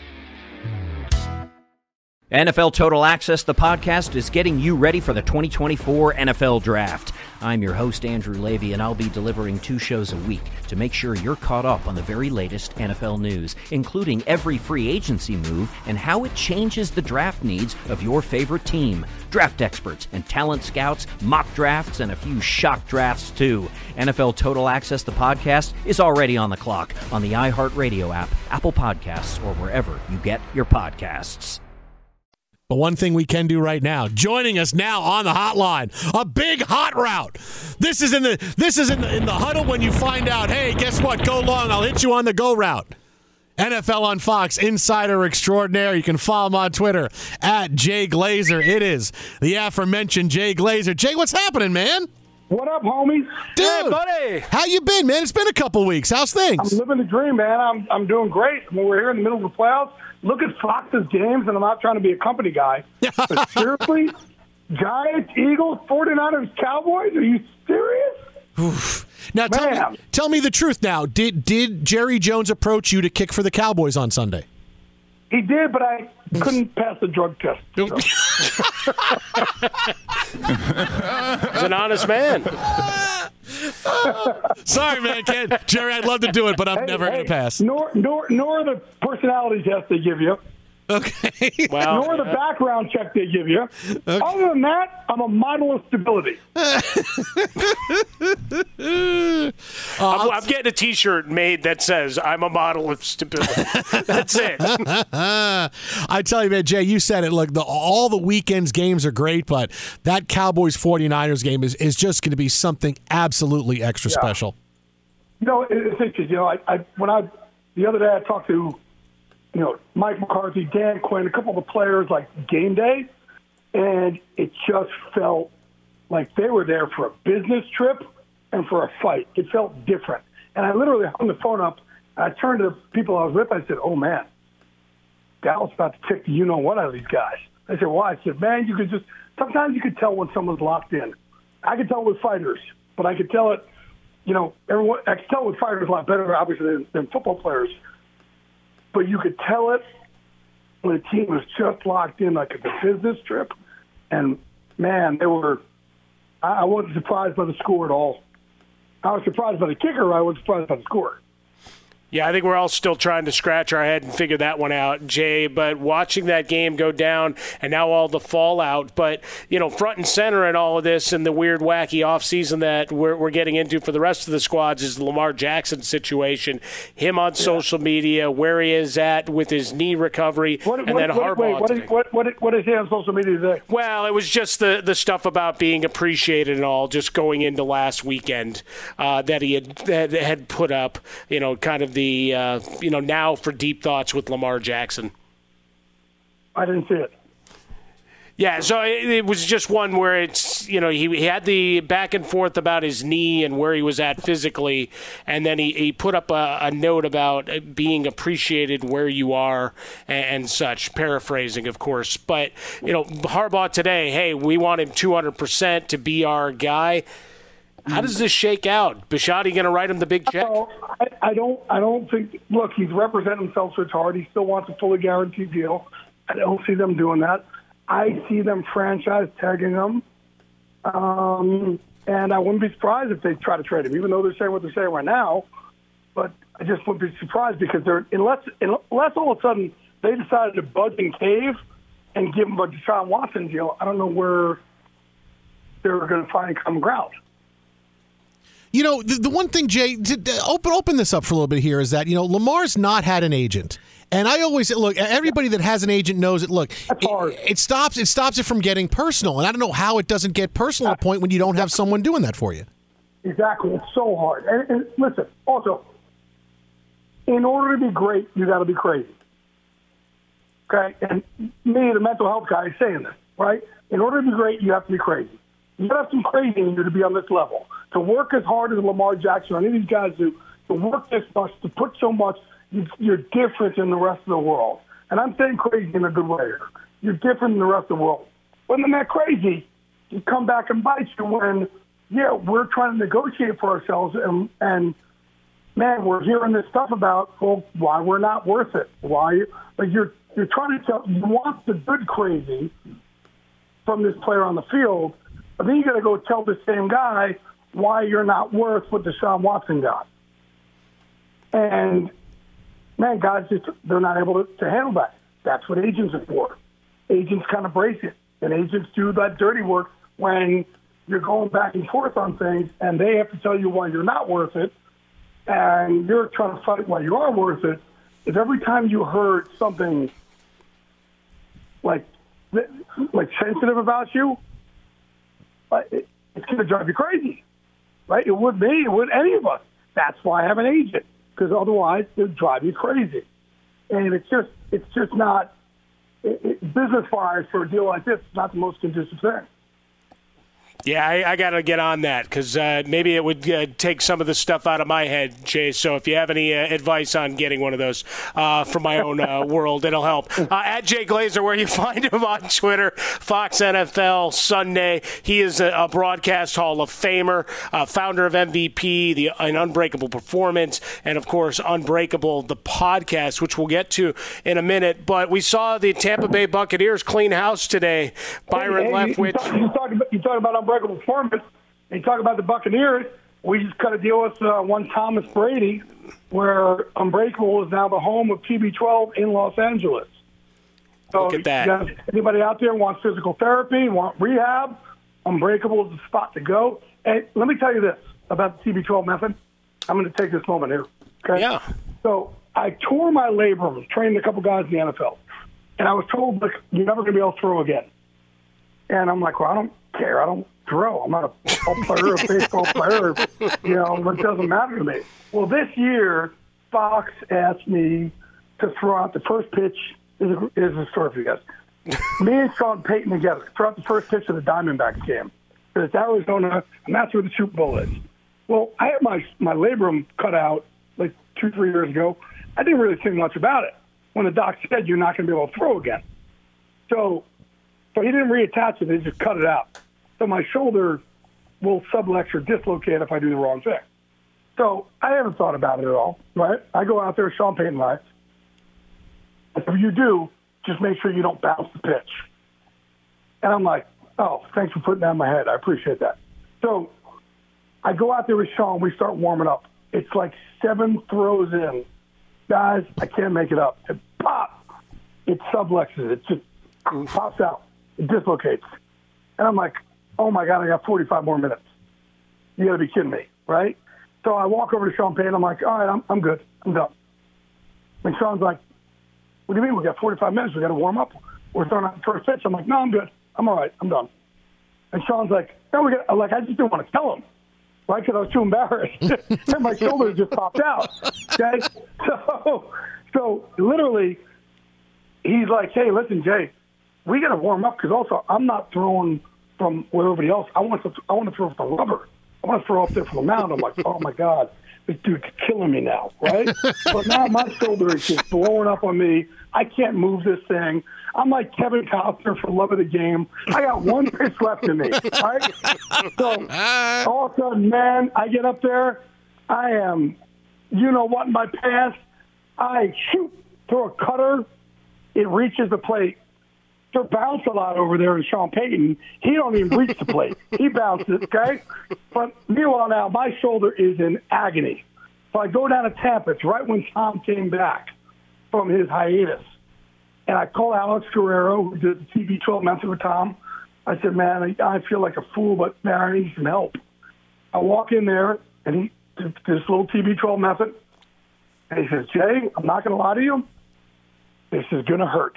Speaker 16: N F L Total Access, the podcast, is getting you ready for the twenty twenty-four N F L Draft. I'm your host, Andrew Levy, and I'll be delivering two shows a week to make sure you're caught up on the very latest N F L news, including every free agency move and how it changes the draft needs of your favorite team. Draft experts and talent scouts, mock drafts, and a few shock drafts, too. N F L Total Access, the podcast, is already on the clock on the iHeartRadio app, Apple Podcasts, or wherever you get your podcasts.
Speaker 7: But one thing we can do right now, joining us now on the hotline, a big hot route. This is in the this is in the, in the huddle when you find out, hey, guess what? Go long. I'll hit you on the go route. N F L on Fox, insider extraordinaire. You can follow him on Twitter at Jay Glazer. It is the aforementioned Jay Glazer. Jay, what's happening, man?
Speaker 21: What up, homies?
Speaker 7: Dude,
Speaker 21: hey, buddy.
Speaker 7: How you been, man? It's been a couple weeks. How's things?
Speaker 21: I'm living the dream, man. I'm I'm doing great. I mean, we're here in the middle of the playoffs. Look at Fox's games, and I'm not trying to be a company guy. But seriously, Giants, Eagles, forty-niners, Cowboys, are you serious?
Speaker 7: Oof. Now, tell me, tell me the truth now. Did did Jerry Jones approach you to kick for the Cowboys on Sunday?
Speaker 21: He did, but I couldn't pass the drug test. So.
Speaker 9: He's an honest man.
Speaker 7: Sorry, man, Ken. Jerry, I'd love to do it, but I'm
Speaker 21: hey,
Speaker 7: never
Speaker 21: hey,
Speaker 7: going to pass.
Speaker 21: Nor, nor, nor the personality test they give you.
Speaker 7: Okay.
Speaker 9: Wow.
Speaker 21: Nor the background check they give you. Okay. Other than that, I'm a model of stability.
Speaker 9: uh, I'm, I'm getting a T-shirt made that says "I'm a model of stability." That's it.
Speaker 7: I tell you, man, Jay, you said it. Look, the, all the weekends games are great, but that Cowboys forty-niners game is, is just going to be something absolutely extra
Speaker 21: yeah.
Speaker 7: special.
Speaker 21: You know, it's interesting. You know, I, I when I the other day I talked to. You know, Mike McCarthy, Dan Quinn, a couple of the players like game day, and it just felt like they were there for a business trip and for a fight. It felt different. And I literally hung the phone up, and I turned to the people I was with, I said, oh, man, Dallas about to kick the you-know-what out of these guys. I said, why? I said, man, you could just – sometimes you could tell when someone's locked in. I could tell with fighters, but I could tell it, you know, everyone. I could tell with fighters a lot better, obviously, than, than football players. But you could tell it when the team was just locked in like a business trip. And, man, they were – I wasn't surprised by the score at all. I was surprised by the kicker. I wasn't surprised by the score.
Speaker 9: Yeah, I think we're all still trying to scratch our head and figure that one out, Jay. But watching that game go down and now all the fallout, but, you know, front and center in all of this and the weird, wacky offseason that we're, we're getting into for the rest of the squads is the Lamar Jackson situation. Him on yeah. social media, where he is at with his knee recovery,
Speaker 21: what,
Speaker 9: and
Speaker 21: what,
Speaker 9: then
Speaker 21: what,
Speaker 9: Harbaugh.
Speaker 21: Wait, what, is, what, what, what is he on social media today?
Speaker 9: Well, it was just the, the stuff about being appreciated and all, just going into last weekend uh, that he had, that had put up, you know, kind of the uh, – you know, now for deep thoughts with Lamar Jackson.
Speaker 21: I didn't see it.
Speaker 9: Yeah, so it, it was just one where it's, you know, he, he had the back and forth about his knee and where he was at physically, and then he, he put up a, a note about being appreciated where you are and, and such, paraphrasing, of course. But, you know, Harbaugh today, hey, we want him two hundred percent to be our guy. How does this shake out? Bisciotti going to write him the big check?
Speaker 21: Oh, I, I don't. I don't think. Look, he's representing himself so hard. He still wants a fully guaranteed deal. I don't see them doing that. I see them franchise tagging him, um, and I wouldn't be surprised if they try to trade him, even though they're saying what they're saying right now. But I just wouldn't be surprised because they're unless unless all of a sudden they decided to budge and cave and give him a Deshaun Watson deal. I don't know where they're going to find common ground.
Speaker 7: You know, the, the one thing, Jay, to, to open open this up for a little bit here is that, you know, Lamar's not had an agent. And I always say, look, everybody that has an agent knows it. Look, it, it stops it stops it from getting personal. And I don't know how it doesn't get personal at a point when you don't have someone doing that for you.
Speaker 21: Exactly. It's so hard. And, and listen, also, in order to be great, you got to be crazy. Okay? And me, the mental health guy, is saying this, right? In order to be great, you have to be crazy. You got to have some crazy in you to be on this level. To work as hard as Lamar Jackson or any of these guys do, to work this much, to put so much, you're different than the rest of the world. And I'm saying crazy in a good way here. You're different than the rest of the world. When they're not crazy, you come back and bite you when, yeah, we're trying to negotiate for ourselves and, and man, we're hearing this stuff about, well, why we're not worth it. Why? Like you're, you're trying to tell, you want the good crazy from this player on the field, but then you got to go tell the same guy why you're not worth what Deshaun Watson got. And, man, guys, just they're not able to, to handle that. That's what agents are for. Agents kind of brace it, and agents do that dirty work when you're going back and forth on things, and they have to tell you why you're not worth it, and you're trying to fight why you are worth it. If every time you heard something like like sensitive about you, it, it's going to drive you crazy. Right? It would me. It would any of us. That's why I have an agent, because otherwise it would drive you crazy. And it's just, it's just not it, it, business-wise for a deal like this. It's not the most conducive thing.
Speaker 9: Yeah, I, I got to get on that because uh, maybe it would uh, take some of the stuff out of my head, Jay. So if you have any uh, advice on getting one of those uh, from my own uh, world, it'll help. Uh, at Jay Glazer, where you find him on Twitter, Fox N F L Sunday. He is a, a broadcast Hall of Famer, uh, founder of M V P, the an Unbreakable Performance, and, of course, Unbreakable, the podcast, which we'll get to in a minute. But we saw the Tampa Bay Buccaneers clean house today. Byron
Speaker 21: hey, hey,
Speaker 9: Leftwich.
Speaker 21: You, you, talk about, you talk about Unbreakable Performance, and you talk about the Buccaneers. We just cut a deal with uh, one Thomas Brady, where Unbreakable is now the home of T B twelve in Los Angeles.
Speaker 9: So Look at that. You guys, anybody out there wants physical therapy, want rehab, Unbreakable is the spot to go. And let me tell you this about the T B twelve method. I'm going to take this moment here. Okay? Yeah. So I tore my labrum, trained a couple guys in the N F L, and I was told, like, you're never going to be able to throw again. And I'm like, well, I don't care. I don't throw. I'm not a football player, a baseball player. You know, it doesn't matter to me. Well, this year, Fox asked me to throw out the first pitch. Is a, is a story for you guys. Me and Sean Payton together throw out the first pitch of the Diamondbacks game. It's Arizona, and that's where the Super Bowl is. Well, I had my my labrum cut out like two, three years ago. I didn't really think much about it when the doc said you're not going to be able to throw again. So, so he didn't reattach it; he just cut it out. So my shoulder will subluxate or dislocate if I do the wrong thing. So I haven't thought about it at all. Right? I go out there with Sean Payton live. If you do, just make sure you don't bounce the pitch. And I'm like, oh, thanks for putting that in my head. I appreciate that. So I go out there with Sean. We start warming up. It's like seven throws in. Guys, I can't make it up. It pop. It subluxes. It just pops out. It dislocates. And I'm like, oh, my God, I got forty-five more minutes. You got to be kidding me, right? So I walk over to Sean Payton. I'm like, all right, I'm, I'm good. I'm done. And Sean's like, what do you mean? We got forty-five minutes. We got to warm up. We're throwing out the first pitch. I'm like, no, I'm good. I'm all right. I'm done. And Sean's like, no, we got. Like, I just didn't want to tell him, right? Because I was too embarrassed. And my shoulder just popped out. Okay, so so literally, he's like, hey, listen, Jay, we got to warm up because also I'm not throwing from where everybody else. I want to. I want to throw from the rubber. I want to throw up there from the mound. I'm like, oh my God. This dude's killing me now, right? But now my shoulder is just blowing up on me. I can't move this thing. I'm like Kevin Costner for Love of the Game. I got one pitch left in me, right? So all of a sudden, man, I get up there. I am, you know what, in my pants. I shoot, throw a cutter. It reaches the plate. They're bounce a lot over there in Sean Payton. He don't even reach the plate. He bounces, okay? But meanwhile now, my shoulder is in agony. So I go down to Tampa. It's right when Tom came back from his hiatus. And I call Alex Guerrero, who did the T B twelve method with Tom. I said, man, I feel like a fool, but, man, I need some help. I walk in there, and he did this little T B twelve method. And he says, Jay, I'm not going to lie to you. This is going to hurt.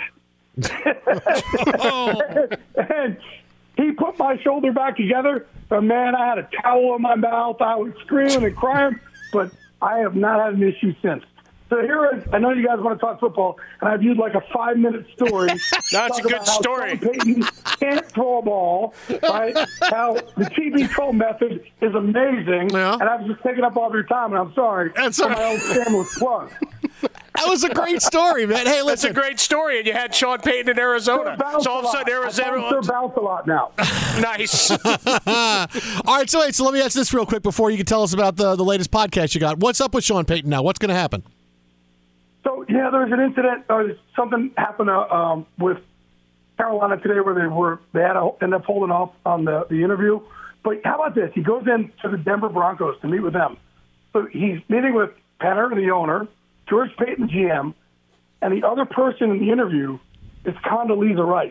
Speaker 9: And he put my shoulder back together. But man, I had a towel in my mouth. I was screaming and crying, but I have not had an issue since. So here is, I know you guys want to talk football, and I've used like a five-minute story. That's a good story. Peyton can't throw a ball, right? How the T B twelve method is amazing, yeah. And I've just taken up all of your time, and I'm sorry
Speaker 7: That's
Speaker 9: for
Speaker 7: right.
Speaker 9: my own shameless plug.
Speaker 7: That was a great story, man. Hey, listen.
Speaker 9: That's a great story, and you had Sean Payton in Arizona. So all of a sudden, Arizona. Sure bounce a lot now.
Speaker 7: Nice. All right, so wait, so let me ask this real quick before you can tell us about the, the latest podcast you got. What's up with Sean Payton now? What's going to happen?
Speaker 9: So, yeah, there was an incident, or something happened uh, um, with Carolina today where they were they had to end up holding off on the, the interview. But how about this? He goes in to the Denver Broncos to meet with them. So he's meeting with Penner, the owner, George Payton, G M, and the other person in the interview is Condoleezza Rice.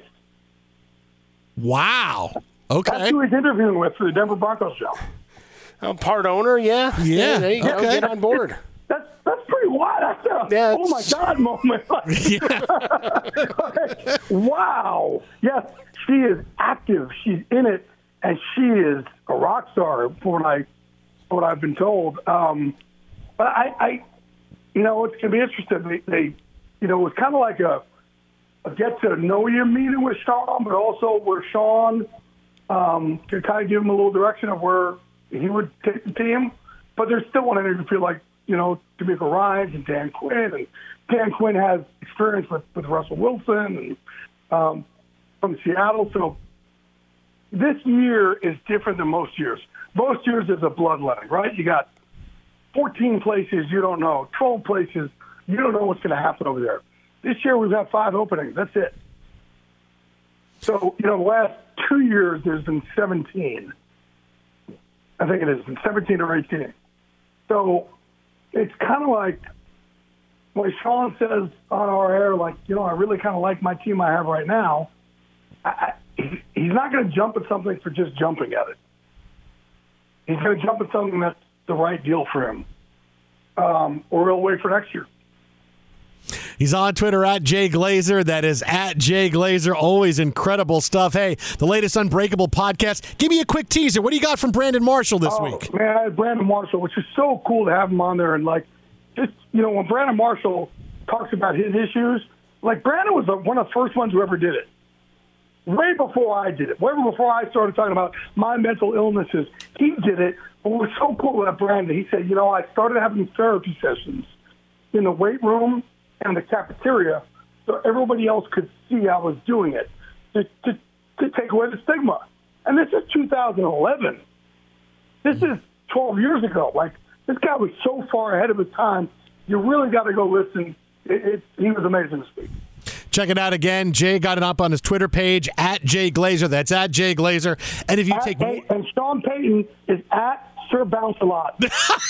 Speaker 7: Wow. Okay.
Speaker 9: That's who he's interviewing with for the Denver Broncos show. Um, part owner, yeah.
Speaker 7: Yeah.
Speaker 9: yeah there you go.
Speaker 7: Okay.
Speaker 9: Get on board. That's that's pretty wild. That's a yeah, oh my God moment. Wow. Yes, she is active. She's in it, and she is a rock star. For what I, for what I've been told. Um, but I, I, you know, it's gonna be interesting. They, they you know, it was kind of like a, a get to know you meeting with Sean, but also where Sean um, could kind of give him a little direction of where he would take the team. But there's still wanting to feel like, you know, D'Amico Ryans and Dan Quinn. And Dan Quinn has experience with, with Russell Wilson and um, from Seattle. So this year is different than most years. Most years is a bloodletting, right? You got fourteen places you don't know, twelve places you don't know what's going to happen over there. This year we've got five openings. That's it. So, you know, the last two years there's been seventeen. I think it is, seventeen or eighteen. So it's kind of like
Speaker 21: when Sean says on our air, like, you know, I really kind of like my team I have right now, I, I, he's not going to jump at something for just jumping at it. He's going to jump at something that's the right deal for him, um, or he'll wait for next year.
Speaker 7: He's on Twitter at Jay Glazer. That is at Jay Glazer. Always incredible stuff. Hey, the latest Unbreakable podcast. Give me a quick teaser. What do you got from Brandon Marshall this
Speaker 21: oh,
Speaker 7: week?
Speaker 21: Man, I had Brandon Marshall, which is so cool to have him on there. And, like, just, you know, when Brandon Marshall talks about his issues, like, Brandon was one of the first ones who ever did it. Way before I did it. Way before I started talking about my mental illnesses, he did it. But what was so cool about Brandon, he said, you know, I started having therapy sessions in the weight room and the cafeteria so everybody else could see I was doing it to, to, to take away the stigma. And this is two thousand eleven. This is twelve years ago. Like, this guy was so far ahead of his time. You really got to go listen. It, it, he was amazing to speak.
Speaker 7: Check it out again. Jay got it up on his Twitter page, at Jay Glazer. That's at Jay Glazer. And if you
Speaker 21: at,
Speaker 7: take...
Speaker 21: And, and Sean Payton is at Sir Bounce a Lot.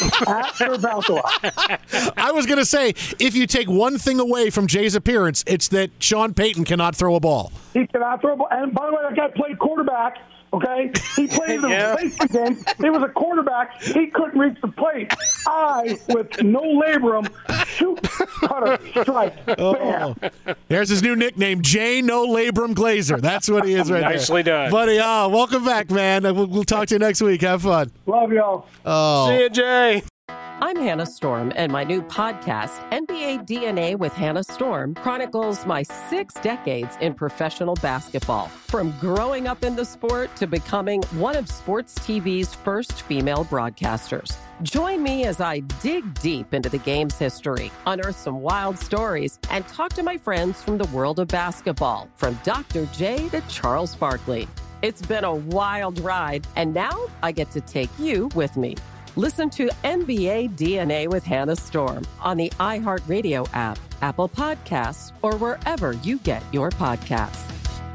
Speaker 21: At Sir Bounce a Lot.
Speaker 7: I was going to say, if you take one thing away from Jay's appearance, it's that Sean Payton cannot throw a ball.
Speaker 21: He cannot throw a ball. And by the way, that guy played quarterback. Okay, he played the
Speaker 9: Yeah.
Speaker 21: baseball game. He was a quarterback. He couldn't reach the plate. I, with no labrum, shoot, cutter, strike, bam.
Speaker 7: Oh. There's his new nickname, Jay No Labrum Glazer. That's what he is right
Speaker 9: Nicely
Speaker 7: there.
Speaker 9: done.
Speaker 7: Buddy, oh, welcome back, man. We'll, we'll talk to you next week. Have fun.
Speaker 21: Love y'all.
Speaker 7: Oh.
Speaker 9: See you, Jay.
Speaker 6: I'm Hannah Storm, and my new podcast, N B A D N A with Hannah Storm, chronicles my six decades in professional basketball. From growing up in the sport to becoming one of sports T V's first female broadcasters. Join me as I dig deep into the game's history, unearth some wild stories, and talk to my friends from the world of basketball, from Doctor J to Charles Barkley. It's been a wild ride, and now I get to take you with me. Listen to N B A D N A with Hannah Storm on the iHeartRadio app, Apple Podcasts, or wherever you get your podcasts.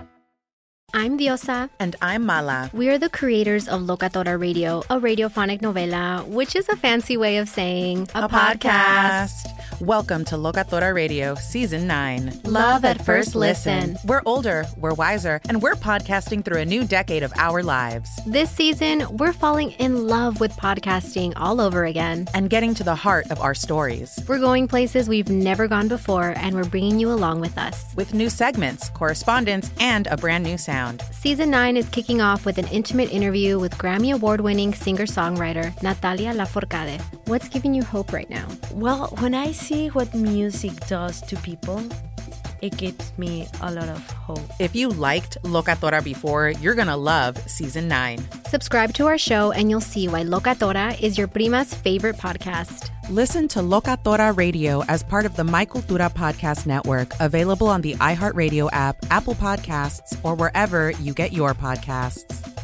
Speaker 3: I'm Diosa.
Speaker 5: And I'm Mala.
Speaker 3: We are the creators of Locatora Radio, a radiophonic novela, which is a fancy way of saying
Speaker 5: a, a podcast. podcast. Welcome to Locatora Radio Season nine.
Speaker 3: Love at first listen.
Speaker 5: We're older, we're wiser, and we're podcasting through a new decade of our lives.
Speaker 3: This season, we're falling in love with podcasting all over again.
Speaker 5: And getting to the heart of our stories.
Speaker 3: We're going places we've never gone before, and we're bringing you along with us.
Speaker 5: With new segments, correspondence, and a brand new sound.
Speaker 3: Season nine is kicking off with an intimate interview with Grammy Award-winning singer-songwriter Natalia Lafourcade. What's giving you hope right now?
Speaker 22: Well, when I see what music does to people, it gives me a lot of hope.
Speaker 5: If you liked Locatora before, you're going to love Season nine.
Speaker 3: Subscribe to our show and you'll see why Locatora is your prima's favorite podcast.
Speaker 5: Listen to Locatora Radio as part of the My Cultura Podcast Network, available on the iHeartRadio app, Apple Podcasts, or wherever you get your podcasts.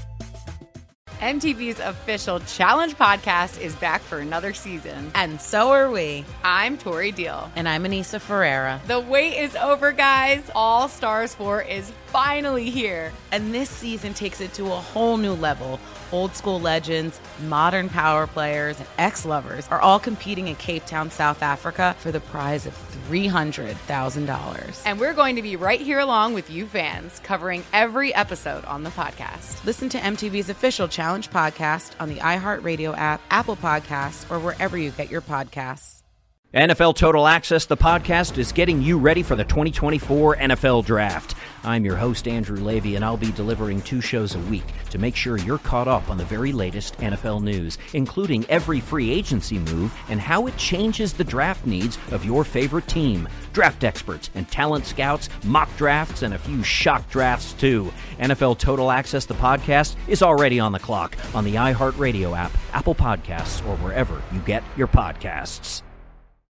Speaker 2: M T V's official Challenge podcast is back for another season.
Speaker 5: And so are we.
Speaker 2: I'm Tori Deal.
Speaker 5: And I'm Anissa Ferreira.
Speaker 2: The wait is over, guys. All Stars four is finally here.
Speaker 4: And this season takes it to a whole new level. Old school legends, modern power players, and ex-lovers are all competing in Cape Town, South Africa for the prize of three hundred thousand dollars.
Speaker 2: And we're going to be right here along with you fans, covering every episode on the podcast.
Speaker 4: Listen to M T V's official Challenge podcast on the iHeartRadio app, Apple Podcasts, or wherever you get your podcasts.
Speaker 16: N F L Total Access, the podcast, is getting you ready for the twenty twenty-four N F L Draft. I'm your host, Andrew Levy, and I'll be delivering two shows a week to make sure you're caught up on the very latest N F L news, including every free agency move and how it changes the draft needs of your favorite team. Draft experts and talent scouts, mock drafts, and a few shock drafts, too. N F L Total Access, the podcast, is already on the clock on the iHeartRadio app, Apple Podcasts, or wherever you get your podcasts.